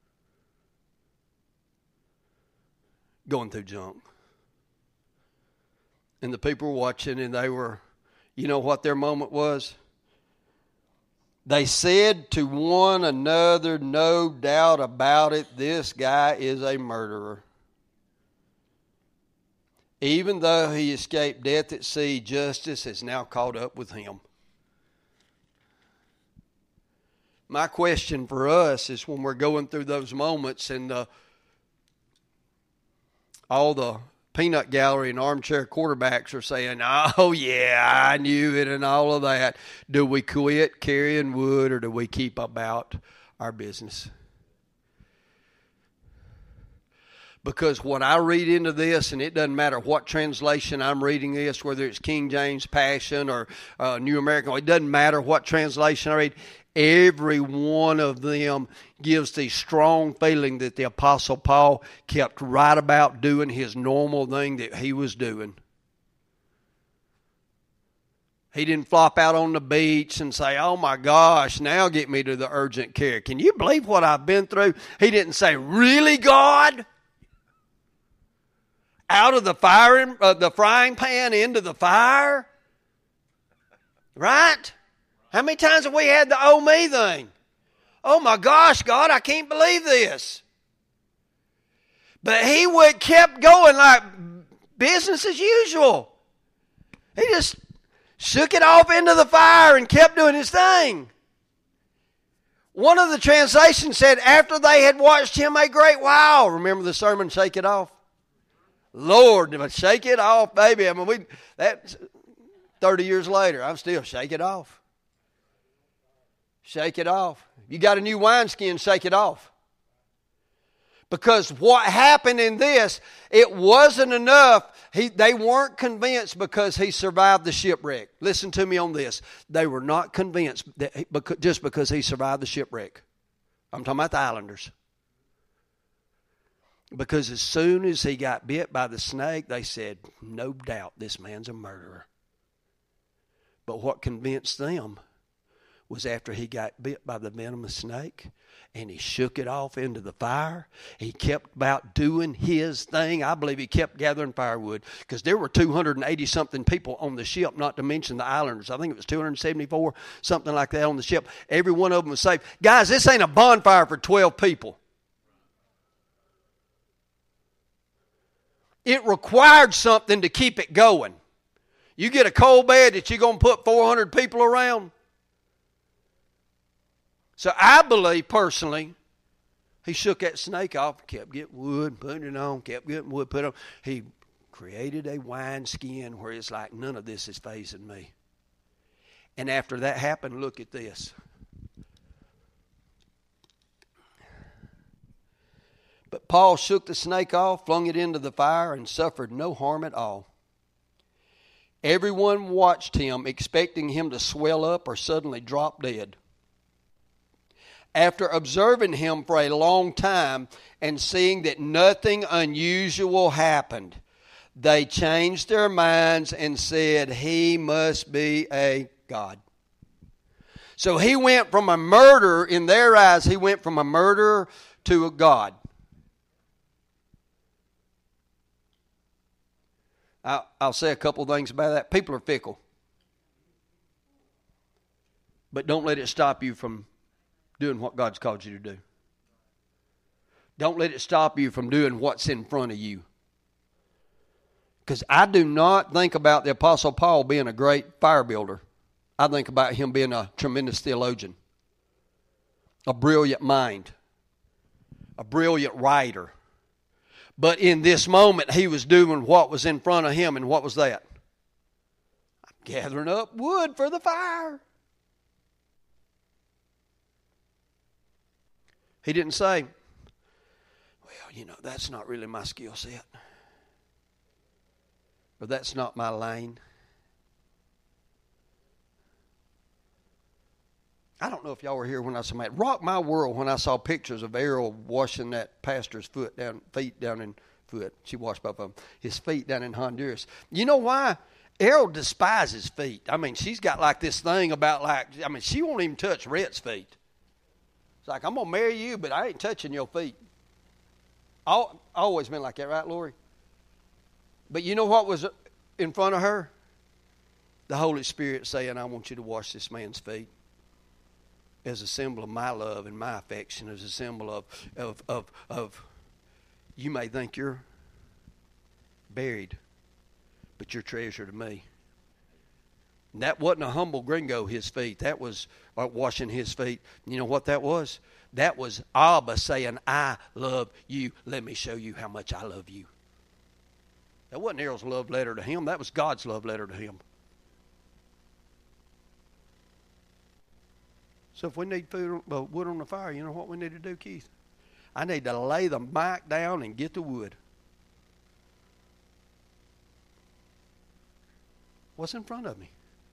Speaker 1: going through junk. And the people were watching, and they were, you know what their moment was? They said to one another, no doubt about it, this guy is a murderer. Even though he escaped death at sea, justice has now caught up with him. My question for us is when we're going through those moments and all the peanut gallery and armchair quarterbacks are saying, oh yeah, I knew it and all of that. Do we quit carrying wood or do we keep about our business? Because what I read into this, and it doesn't matter what translation I'm reading this, whether it's King James Passion or New American, it doesn't matter what translation I read, every one of them gives the strong feeling that the Apostle Paul kept right about doing his normal thing that he was doing. He didn't flop out on the beach and say, oh my gosh, now get me to the urgent care. Can you believe what I've been through? He didn't say, really, God? Out of the frying pan into the fire? Right? How many times have we had the oh me thing? Oh my gosh, God, I can't believe this. But he kept going like business as usual. He just shook it off into the fire and kept doing his thing. One of the translations said, after they had watched him a great while. Remember the sermon, Shake It Off? Lord, shake it off, baby. I mean, that 30 years later, I'm still shake it off. Shake it off. You got a new wineskin, shake it off. Because what happened in this, it wasn't enough. They weren't convinced because he survived the shipwreck. Listen to me on this. They were not convinced just because he survived the shipwreck. I'm talking about the islanders. Because as soon as he got bit by the snake, they said, no doubt this man's a murderer. But what convinced them was after he got bit by the venomous snake, and he shook it off into the fire. He kept about doing his thing. I believe he kept gathering firewood, because there were 280-something people on the ship, not to mention the islanders. I think it was 274, something like that on the ship. Every one of them was safe. Guys, this ain't a bonfire for 12 people. It required something to keep it going. You get a coal bed that you're going to put 400 people around. So I believe personally, he shook that snake off, kept getting wood, putting it on, kept getting wood, put it on. He created a wineskin where it's like, none of this is fazing me. And after that happened, look at this. But Paul shook the snake off, flung it into the fire, and suffered no harm at all. Everyone watched him, expecting him to swell up or suddenly drop dead. After observing him for a long time and seeing that nothing unusual happened, they changed their minds and said, he must be a god. So he went from a murderer, in their eyes, he went from a murderer to a god. I'll say a couple of things about that. People are fickle. But don't let it stop you from doing what God's called you to do. Don't let it stop you from doing what's in front of you. Because I do not think about the Apostle Paul being a great fire builder. I think about him being a tremendous theologian, a brilliant mind, a brilliant writer. But in this moment, he was doing what was in front of him, and what was that? I'm gathering up wood for the fire. He didn't say, well, that's not really my skill set. Or that's not my lane. I don't know if y'all were here when I saw it. Rocked my world when I saw pictures of Errol washing that pastor's feet down in foot. She washed both of them. His feet down in Honduras. You know why? Errol despises feet. I mean, she's got like this thing about she won't even touch Rhett's feet. It's like, I'm going to marry you, but I ain't touching your feet. Always been like that, right, Lori? But you know what was in front of her? The Holy Spirit saying, I want you to wash this man's feet. As a symbol of my love and my affection, as a symbol of you may think you're buried, but you're treasure to me. And that wasn't a humble gringo, his feet. That was washing his feet. You know what that was? That was Abba saying, I love you. Let me show you how much I love you. That wasn't Errol's love letter to him. That was God's love letter to him. So if we need wood on the fire, you know what we need to do, Keith? I need to lay the mic down and get the wood. What's in front of me?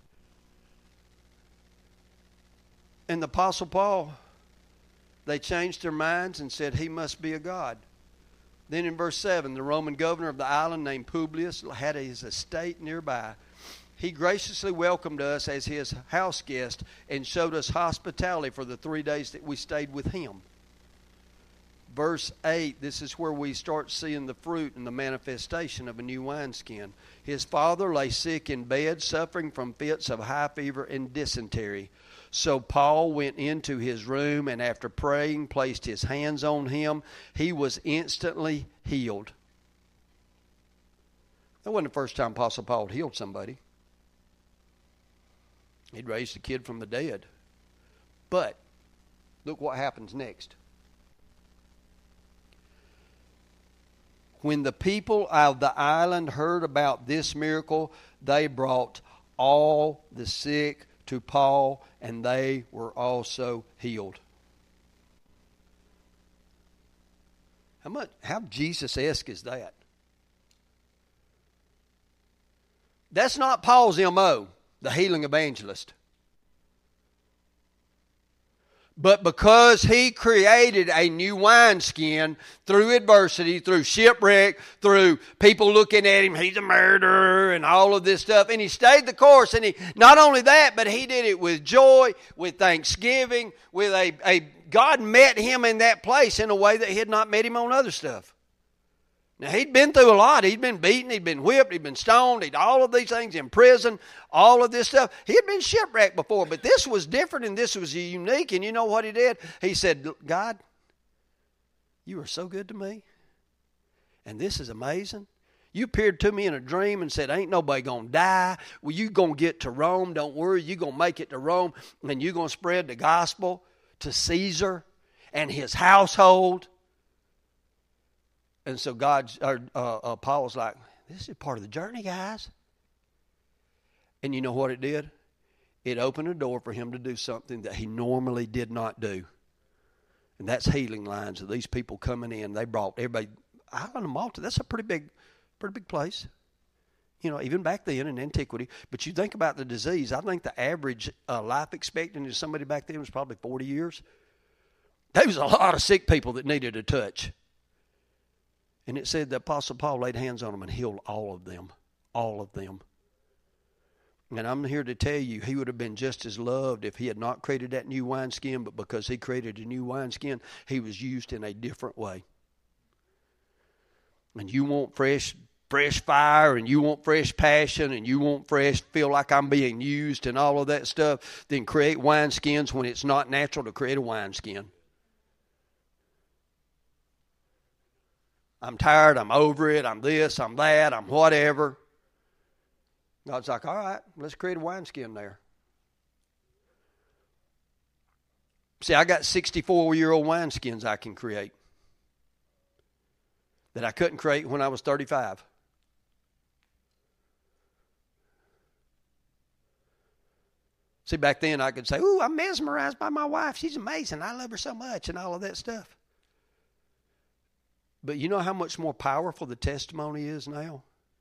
Speaker 1: And the Apostle Paul, they changed their minds and said he must be a god. Then in verse 7, the Roman governor of the island named Publius had his estate nearby. He graciously welcomed us as his house guest and showed us hospitality for the 3 days that we stayed with him. Verse 8, this is where we start seeing the fruit and the manifestation of a new wineskin. His father lay sick in bed, suffering from fits of high fever and dysentery. So Paul went into his room and after praying, placed his hands on him. He was instantly healed. That wasn't the first time Apostle Paul had healed somebody. He'd raised a kid from the dead. But look what happens next. When the people of the island heard about this miracle, they brought all the sick to Paul, and they were also healed. How Jesus-esque is that? That's not Paul's M.O., the healing evangelist. But because he created a new wineskin through adversity, through shipwreck, through people looking at him, he's a murderer and all of this stuff. And he stayed the course. And he, not only that, but he did it with joy, with thanksgiving, with God met him in that place in a way that he had not met him on other stuff. Now, he'd been through a lot. He'd been beaten. He'd been whipped. He'd been stoned. All of these things in prison, all of this stuff. He had been shipwrecked before, but this was different and this was unique. And you know what he did? He said, God, you are so good to me. And this is amazing. You appeared to me in a dream and said, ain't nobody going to die. Well, you going to get to Rome. Don't worry. You're going to make it to Rome. And you're going to spread the gospel to Caesar and his household. And so Paul's like, this is part of the journey, guys. And you know what it did? It opened a door for him to do something that he normally did not do. And that's healing lines of these people coming in. They brought everybody out on Malta. That's a pretty big place. You know, even back then in antiquity. But you think about the disease. I think the average life expectancy of somebody back then was probably 40 years. There was a lot of sick people that needed a touch. And it said the Apostle Paul laid hands on them and healed all of them. All of them. And I'm here to tell you, he would have been just as loved if he had not created that new wineskin, but because he created a new wineskin, he was used in a different way. And you want fresh fire, and you want fresh passion, and you want fresh, feel like I'm being used and all of that stuff, then create wineskins when it's not natural to create a wineskin. I'm tired, I'm over it, I'm this, I'm that, I'm whatever. God's like, all right, let's create a wineskin there. See, I got 64-year-old wineskins I can create that I couldn't create when I was 35. See, back then I could say, ooh, I'm mesmerized by my wife. She's amazing. I love her so much and all of that stuff. But you know how much more powerful the testimony is now?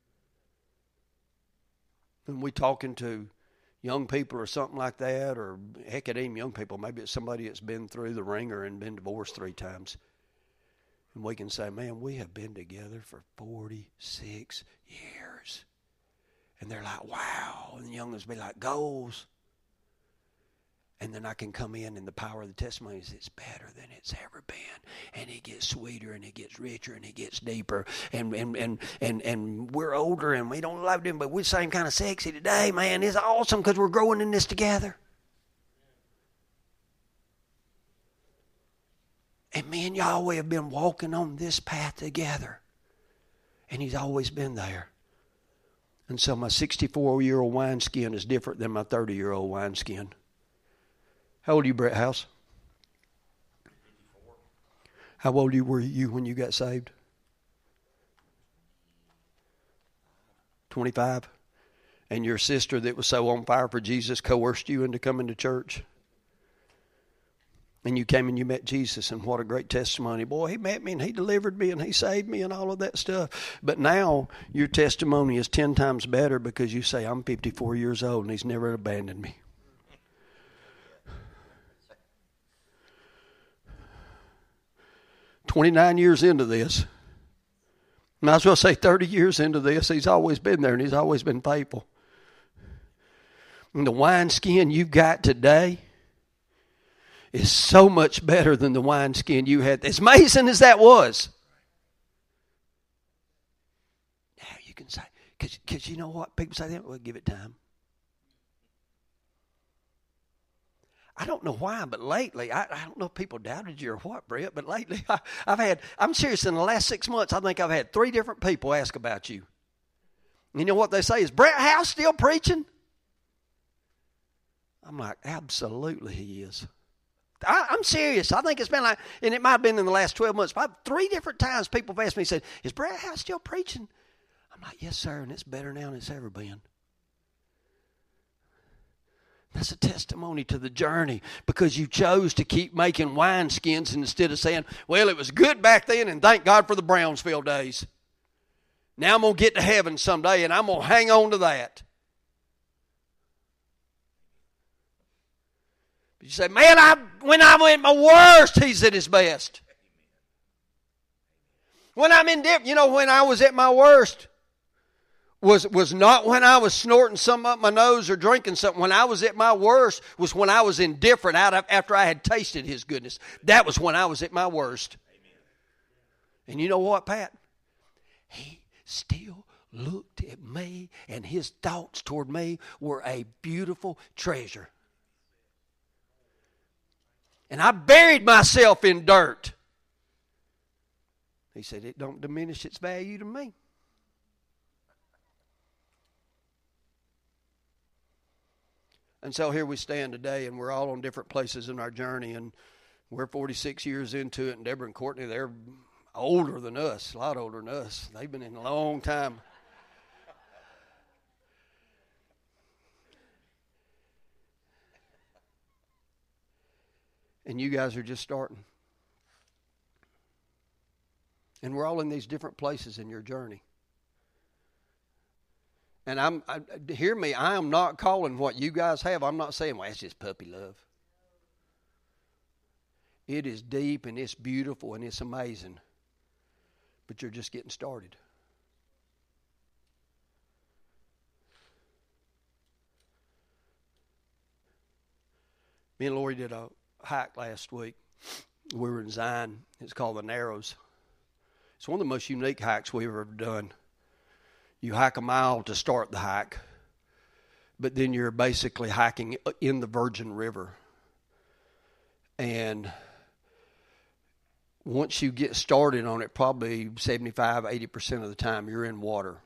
Speaker 1: When we're talking to young people or something like that, or heck, it ain't young people. Maybe it's somebody that's been through the ringer and been divorced 3 times. And we can say, man, we have been together for 46 years. And they're like, wow. And the young ones be like, goals. And then I can come in and the power of the testimony is it's better than it's ever been. And it gets sweeter and it gets richer and it gets deeper. And we're older and we don't love them, but we're the same kind of sexy today, man. It's awesome because we're growing in this together. And me and Yahweh have been walking on this path together. And he's always been there. And so my 64-year-old wineskin is different than my 30-year-old wineskin. How old are you, Brett House? 54. How old were you when you got saved? 25. And your sister that was so on fire for Jesus coerced you into coming to church? And you came and you met Jesus, and what a great testimony. Boy, he met me and he delivered me and he saved me and all of that stuff. But now your testimony is 10 times better because you say, I'm 54 years old and he's never abandoned me. 29 years into this, might as well say 30 years into this, he's always been there and he's always been faithful. And the wineskin you've got today is so much better than the wineskin you had. As amazing as that was. Now you can say, because you know what? People say, well, give it time. I don't know why, but lately, I don't know if people doubted you or what, Brett, but lately I'm serious, in the last 6 months, I think I've had 3 different people ask about you. You know what they say? Is Brett House still preaching? I'm like, absolutely he is. I'm serious. I think it's been like, and it might have been in the last 12 months, but 3 different times people have asked me, said, is Brett House still preaching? I'm like, yes, sir, and it's better now than it's ever been. That's a testimony to the journey because you chose to keep making wineskins instead of saying, well, it was good back then and thank God for the Brownsville days. Now I'm going to get to heaven someday and I'm going to hang on to that. You say, man, when I'm at my worst, he's at his best. When I'm indifferent, when I was at my worst was not when I was snorting something up my nose or drinking something. When I was at my worst was when I was indifferent after I had tasted his goodness. That was when I was at my worst. And you know what, Pat? He still looked at me, and his thoughts toward me were a beautiful treasure. And I buried myself in dirt. He said, it don't diminish its value to me. And so here we stand today, and we're all on different places in our journey, and we're 46 years into it, and Deborah and Courtney, they're older than us, a lot older than us. They've been in a long time. And you guys are just starting. And we're all in these different places in your journey. And hear me, I am not calling what you guys have. I'm not saying, well, that's just puppy love. It is deep and it's beautiful and it's amazing. But you're just getting started. Me and Lori did a hike last week. We were in Zion. It's called the Narrows. It's one of the most unique hikes we've ever done. You hike a mile to start the hike, but then you're basically hiking in the Virgin River. And once you get started on it, probably 75, 80% of the time you're in water.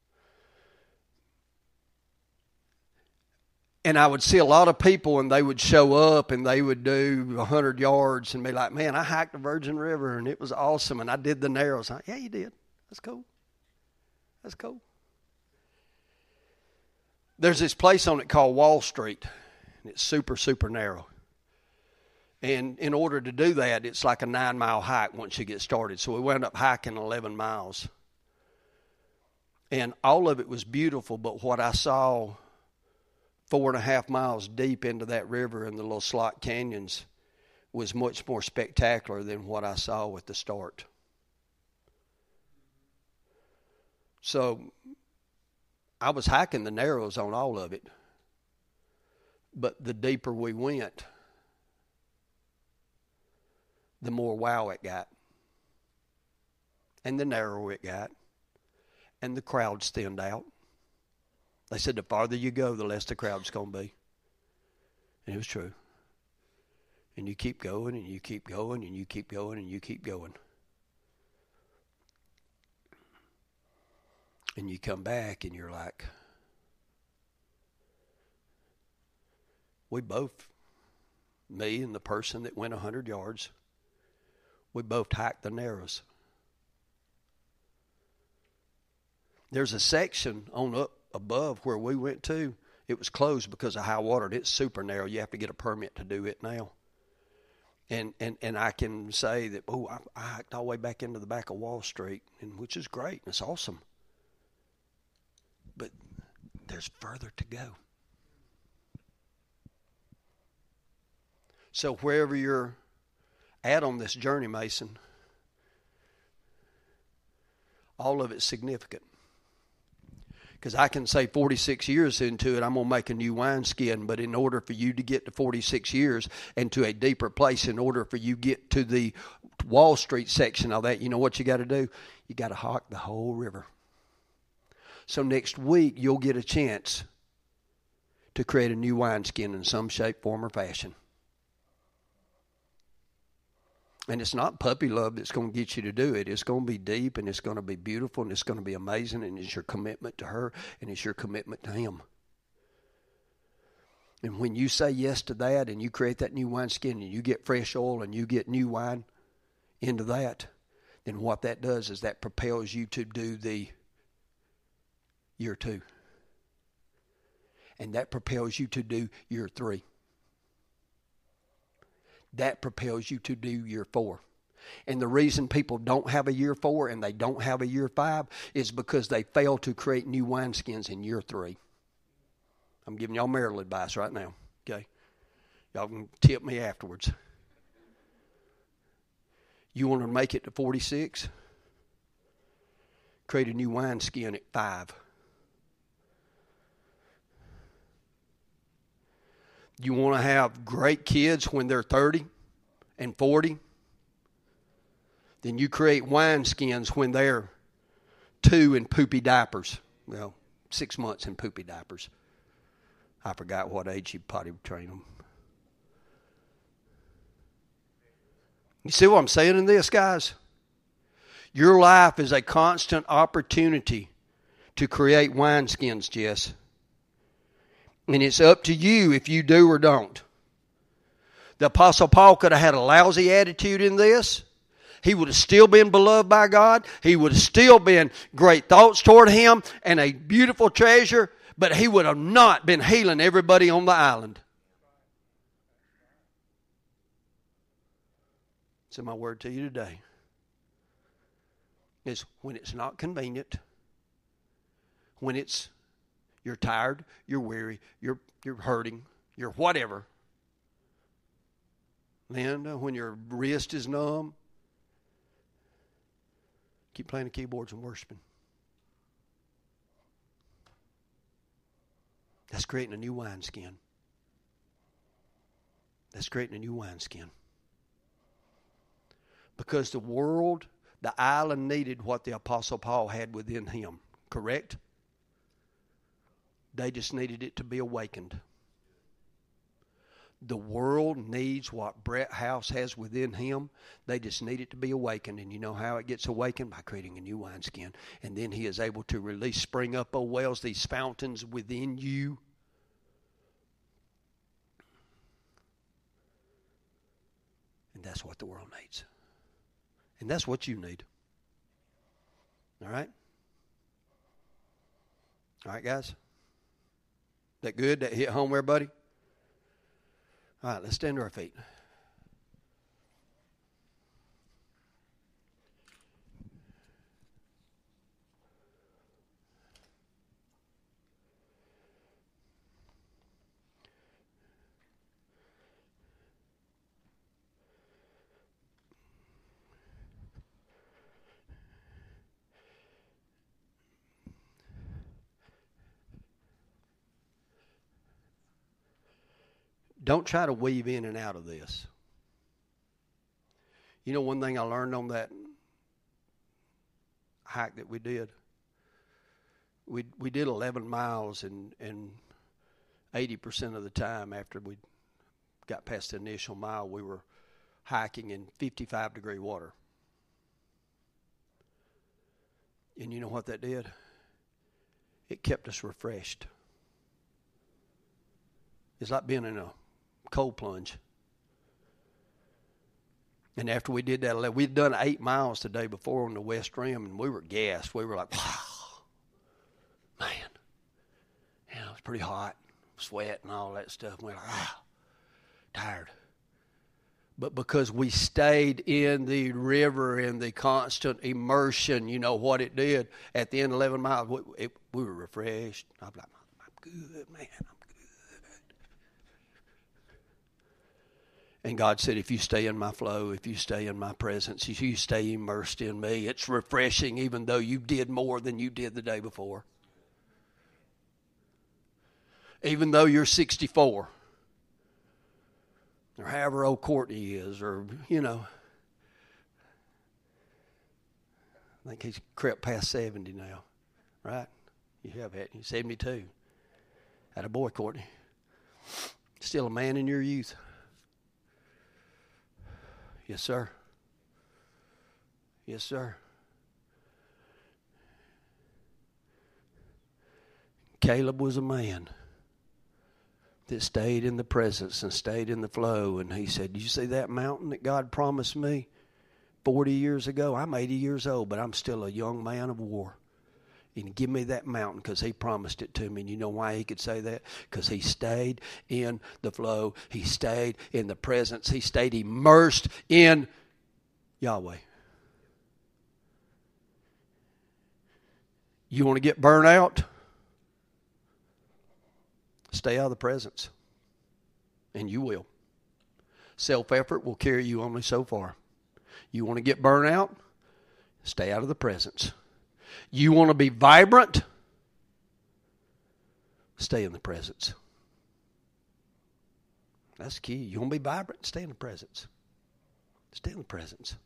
Speaker 1: And I would see a lot of people, and they would show up, and they would do 100 yards and be like, man, I hiked the Virgin River, and it was awesome, and I did the Narrows. Yeah, you did. That's cool. That's cool. There's this place on it called Wall Street, and it's super, super narrow. And in order to do that, it's like a 9-mile hike once you get started. So we wound up hiking 11 miles. And all of it was beautiful, but what I saw 4.5 miles deep into that river in the little slot canyons was much more spectacular than what I saw at the start. So I was hiking the Narrows on all of it, but the deeper we went, the more wow it got, and the narrower it got, and the crowds thinned out. They said the farther you go, the less the crowd's going to be. And it was true. And you keep going, and you keep going, and you keep going, and you keep going. And you come back, and you're like, we both, me and the person that went 100 yards, we both hiked the Narrows. There's a section on up above where we went to. It was closed because of high water. It's super narrow. You have to get a permit to do it now. And I can say that, I hiked all the way back into the back of Wall Street, and which is great. It's awesome. But there's further to go. So wherever you're at on this journey, Mason, all of it's significant. Because I can say 46 years into it, I'm going to make a new wineskin. But in order for you to get to 46 years and to a deeper place, in order for you to get to the Wall Street section of that, you know what you got to do? You got to hike the whole river. So next week, you'll get a chance to create a new wineskin in some shape, form, or fashion. And it's not puppy love that's going to get you to do it. It's going to be deep, and it's going to be beautiful, and it's going to be amazing, and it's your commitment to her, and it's your commitment to him. And when you say yes to that, and you create that new wineskin, and you get fresh oil, and you get new wine into that, then what that does is that propels you to do the year 2. And that propels you to do year 3. That propels you to do year 4. And the reason people don't have a year 4 and they don't have a year 5 is because they fail to create new wineskins in year 3. I'm giving y'all marital advice right now, okay? Y'all can tip me afterwards. You want to make it to 46? Create a new wineskin at 5. You want to have great kids when they're 30 and 40? Then you create wineskins when they're 2 in poopy diapers. Well, 6 months in poopy diapers. I forgot what age you potty train them. You see what I'm saying in this, guys? Your life is a constant opportunity to create wineskins, Jess. And it's up to you if you do or don't. The Apostle Paul could have had a lousy attitude in this. He would have still been beloved by God. He would have still been great thoughts toward him and a beautiful treasure. But he would have not been healing everybody on the island. So my word to you today is when it's not convenient, when you're tired, you're weary, you're hurting, you're whatever. Then when your wrist is numb, keep playing the keyboards and worshiping. That's creating a new wineskin. That's creating a new wineskin. Because the world, the island needed what the Apostle Paul had within him. Correct? They just needed it to be awakened. The world needs what Brett House has within him. They just need it to be awakened. And you know how it gets awakened? By creating a new wineskin. And then he is able to release, spring up, O wells, these fountains within you. And that's what the world needs. And that's what you need. All right? All right, guys? That good? That hit home, everybody? All right, let's stand to our feet. Don't try to weave in and out of this. You know one thing I learned on that hike that we did? We did 11 miles, and 80% of the time after we got past the initial mile, we were hiking in 55-degree water. And you know what that did? It kept us refreshed. It's like being in a cold plunge. And after we did that, we'd done 8 miles the day before on the West Rim, and we were gassed. We were like, wow, man. You know, it was pretty hot, sweat and all that stuff. And we were like, tired. But because we stayed in the river in the constant immersion, you know what it did? At the end of 11 miles, we were refreshed. I was like, I'm good, man. And God said, if you stay in my flow, if you stay in my presence, if you stay immersed in me, it's refreshing even though you did more than you did the day before. Even though you're 64. Or however old Courtney is, or, you know. I think he's crept past 70 now, right? You have that. You're 72. Had a boy, Courtney. Still a man in your youth. Yes, sir. Yes, sir. Caleb was a man that stayed in the presence and stayed in the flow. And he said, "Did you see that mountain that God promised me 40 years ago? I'm 80 years old, but I'm still a young man of war. And give me that mountain because he promised it to me." And you know why he could say that? Because he stayed in the flow. He stayed in the presence. He stayed immersed in Yahweh. You want to get burnt out? Stay out of the presence. And you will. Self-effort will carry you only so far. You want to get burnt out? Stay out of the presence. You want to be vibrant? Stay in the presence. That's the key. You want to be vibrant? Stay in the presence. Stay in the presence.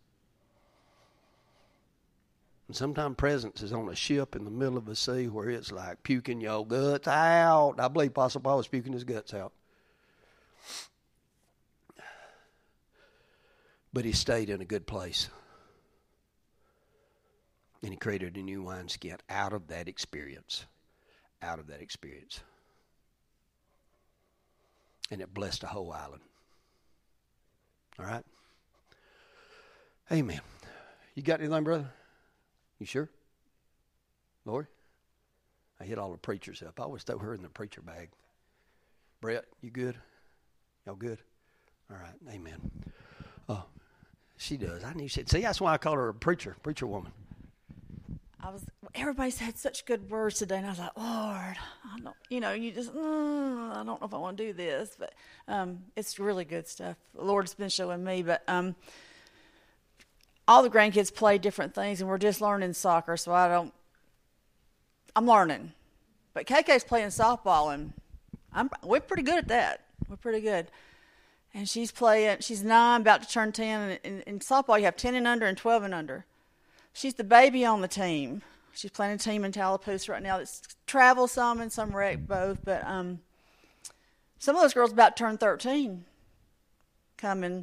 Speaker 1: And sometimes presence is on a ship in the middle of a sea where it's like puking your guts out. I believe Apostle Paul was puking his guts out. But he stayed in a good place. And he created a new wineskin out of that experience. Out of that experience. And it blessed the whole island. All right? Amen. You got anything, brother? You sure? Lori? I hit all the preachers up. I always throw her in the preacher bag. Brett, you good? Y'all good? All right. Amen. Oh, she does. I knew she said. See, that's why I call her a preacher woman.
Speaker 2: Everybody's had such good words today, and I was like, Lord, I don't, you just, I don't know if I want to do this, but it's really good stuff. The Lord's been showing me, but all the grandkids play different things, and we're just learning soccer, so I'm learning. But KK's playing softball, and we're pretty good at that. We're pretty good. And she's 9, about to turn 10, and in softball you have 10 and under and 12 and under. She's the baby on the team. She's playing a team in Tallapoosa right now that's travel some and some rec both. But some of those girls about to turn 13 coming,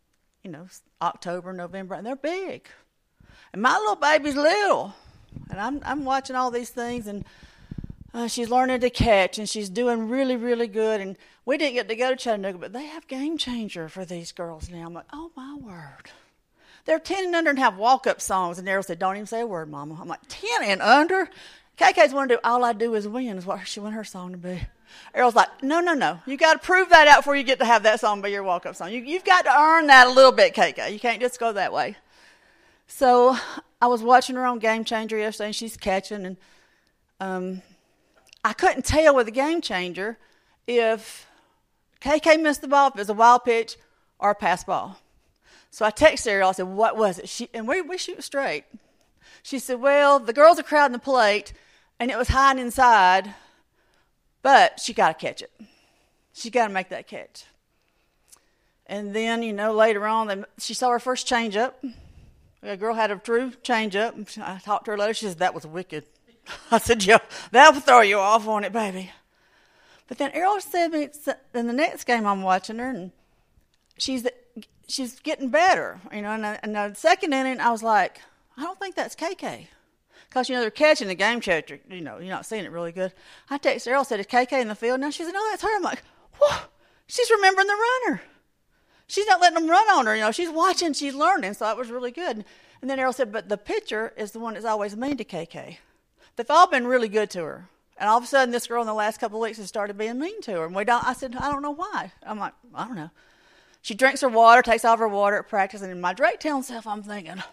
Speaker 2: October, November, and they're big. And my little baby's little. And I'm watching all these things, and she's learning to catch, and she's doing really, really good. And we didn't get to go to Chattanooga, but they have Game Changer for these girls now. I'm like, oh, my word. They're 10 and under and have walk-up songs. And Daryl said, don't even say a word, Mama. I'm like, 10 and under? KK's want to do All I Do Is Win is what she want her song to be. Errol's like, no. You got to prove that out before you get to have that song be your walk-up song. You've got to earn that a little bit, KK. You can't just go that way. So I was watching her on Game Changer yesterday, and she's catching. And I couldn't tell with the Game Changer if KK missed the ball, if it was a wild pitch or a pass ball. So I texted Ariel. I said, what was it? And we shoot straight. She said, well, the girls are crowding the plate, and it was high and inside, but she got to catch it. She got to make that catch. And then, later on, she saw her first changeup. A girl had a true changeup. I talked to her later. She said, that was wicked. I said, yeah, that will throw you off on it, baby. But then Ariel said to me, in the next game I'm watching her, and she's getting better, and the second inning, I was like, I don't think that's KK. Because, they're catching the Game Changer. You're not seeing it really good. I texted Errol, said, is KK in the field now? She said, no, that's her. I'm like, whoa, she's remembering the runner. She's not letting them run on her. She's watching, she's learning, so that was really good. And then Errol said, but the pitcher is the one that's always mean to KK. They've all been really good to her. And all of a sudden, this girl in the last couple of weeks has started being mean to her. And I said, I don't know why. I'm like, I don't know. She drinks her water, takes all of her water at practice, and in my Drake Town self, I'm thinking,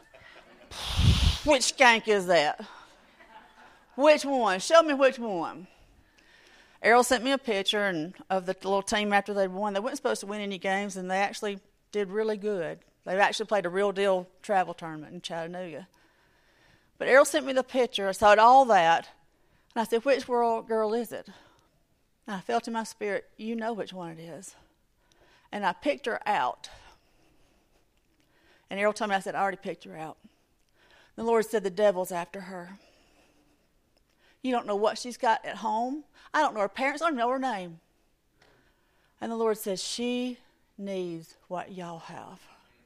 Speaker 2: which skank is that? Which one? Show me which one. Errol sent me a picture of the little team after they'd won. They weren't supposed to win any games, and they actually did really good. They actually played a real deal travel tournament in Chattanooga. But Errol sent me the picture. I saw all that, and I said, which girl is it? And I felt in my spirit, you know which one it is. And I picked her out. And Errol told me, I said, I already picked her out. The Lord said, the devil's after her. You don't know what she's got at home. I don't know her parents. I don't even know her name. And the Lord says, she needs what y'all have.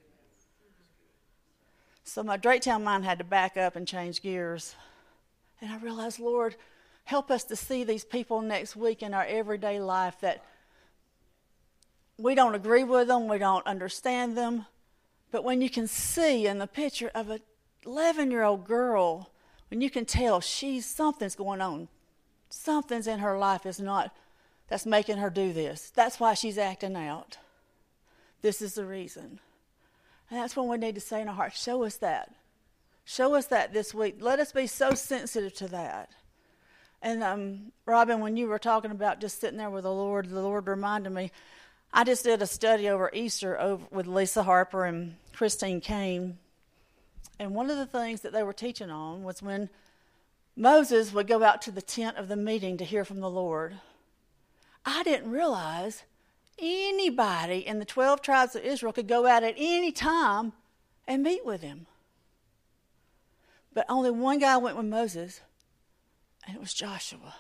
Speaker 2: So my Drake Town mind had to back up and change gears. And I realized, Lord, help us to see these people next week in our everyday life that we don't agree with them, we don't understand them. But when you can see in the picture of an 11-year-old girl, when you can tell something's going on, something's in her life that's making her do this. That's why she's acting out. This is the reason. And that's when we need to say in our heart, show us that. Show us that this week. Let us be so sensitive to that. And Robin, when you were talking about just sitting there with the Lord reminded me, I just did a study over Easter with Lisa Harper and Christine Kane. And one of the things that they were teaching on was when Moses would go out to the tent of the meeting to hear from the Lord. I didn't realize anybody in the 12 tribes of Israel could go out at any time and meet with him. But only one guy went with Moses, and it was Joshua.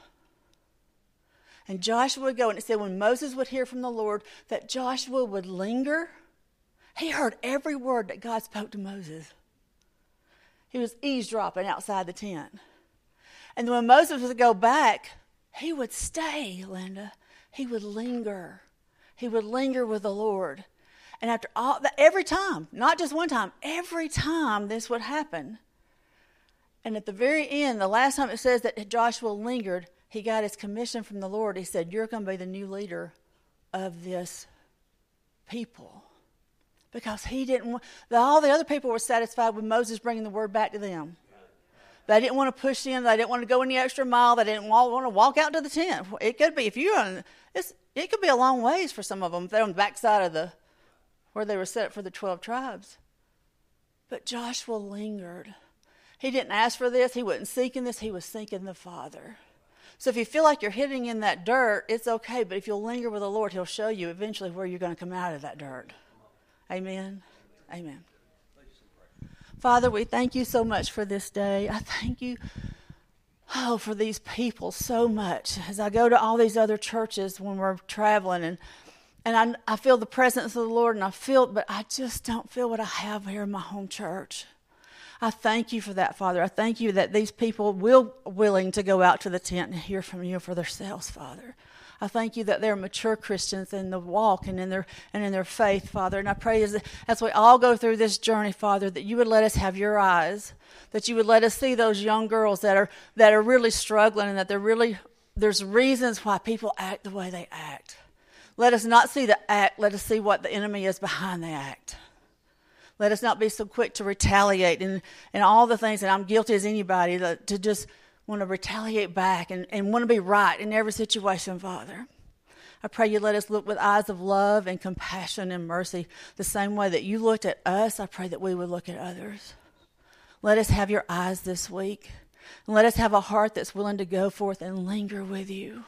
Speaker 2: And Joshua would go, and it said when Moses would hear from the Lord, that Joshua would linger. He heard every word that God spoke to Moses. He was eavesdropping outside the tent. And when Moses would go back, he would stay, Linda. He would linger. He would linger with the Lord. And after all that, every time, not just one time, every time this would happen. And at the very end, the last time it says that Joshua lingered, he got his commission from the Lord. He said, you're going to be the new leader of this people. Because he didn't want, all the other people were satisfied with Moses bringing the word back to them. They didn't want to push in. They didn't want to go any extra mile. They didn't want to walk out to the tent. It could be, it could be a long ways for some of them. They're on the backside of where they were set up for the 12 tribes. But Joshua lingered. He didn't ask for this. He wasn't seeking this. He was seeking the Father. So if you feel like you're hitting in that dirt, it's okay. But if you'll linger with the Lord, he'll show you eventually where you're going to come out of that dirt. Amen. Amen. Father, we thank you so much for this day. I thank you, for these people so much. As I go to all these other churches when we're traveling, and I feel the presence of the Lord, but I just don't feel what I have here in my home church. I thank you for that, Father. I thank you that these people will willing to go out to the tent and hear from you for themselves, Father. I thank you that they're mature Christians in the walk and in their faith, Father. And I pray as we all go through this journey, Father, that you would let us have your eyes, that you would let us see those young girls that are really struggling, and that there's reasons why people act the way they act. Let us not see the act. Let us see what the enemy is behind the act. Let us not be so quick to retaliate and all the things that I'm guilty as anybody to just want to retaliate back and want to be right in every situation, Father. I pray you let us look with eyes of love and compassion and mercy the same way that you looked at us. I pray that we would look at others. Let us have your eyes this week. And let us have a heart that's willing to go forth and linger with you.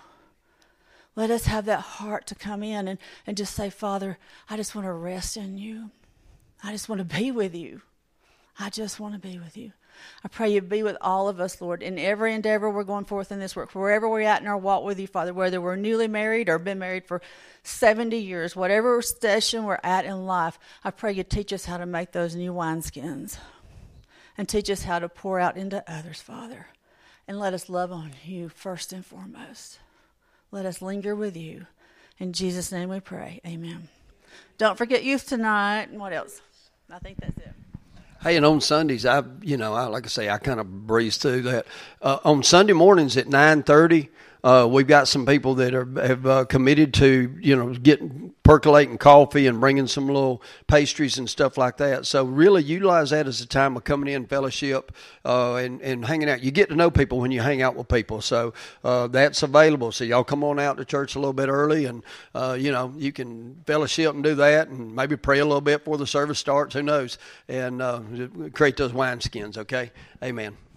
Speaker 2: Let us have that heart to come in and just say, Father, I just want to rest in you. I just want to be with you. I just want to be with you. I pray you be with all of us, Lord, in every endeavor we're going forth in this work, wherever we're at in our walk with you, Father, whether we're newly married or been married for 70 years, whatever station we're at in life, I pray you teach us how to make those new wineskins and teach us how to pour out into others, Father, and let us love on you first and foremost. Let us linger with you. In Jesus' name we pray. Amen. Don't forget youth tonight. And what else? I think that's it.
Speaker 1: Hey, and on Sundays, I like I say, I kind of breeze through that. On Sunday mornings at 9:30, we've got some people that have committed to, percolating coffee and bringing some little pastries and stuff like that. So really utilize that as a time of coming in, fellowship, and hanging out. You get to know people when you hang out with people. So that's available. So y'all come on out to church a little bit early, and, you can fellowship and do that, and maybe pray a little bit before the service starts. Who knows? And create those wineskins, okay? Amen.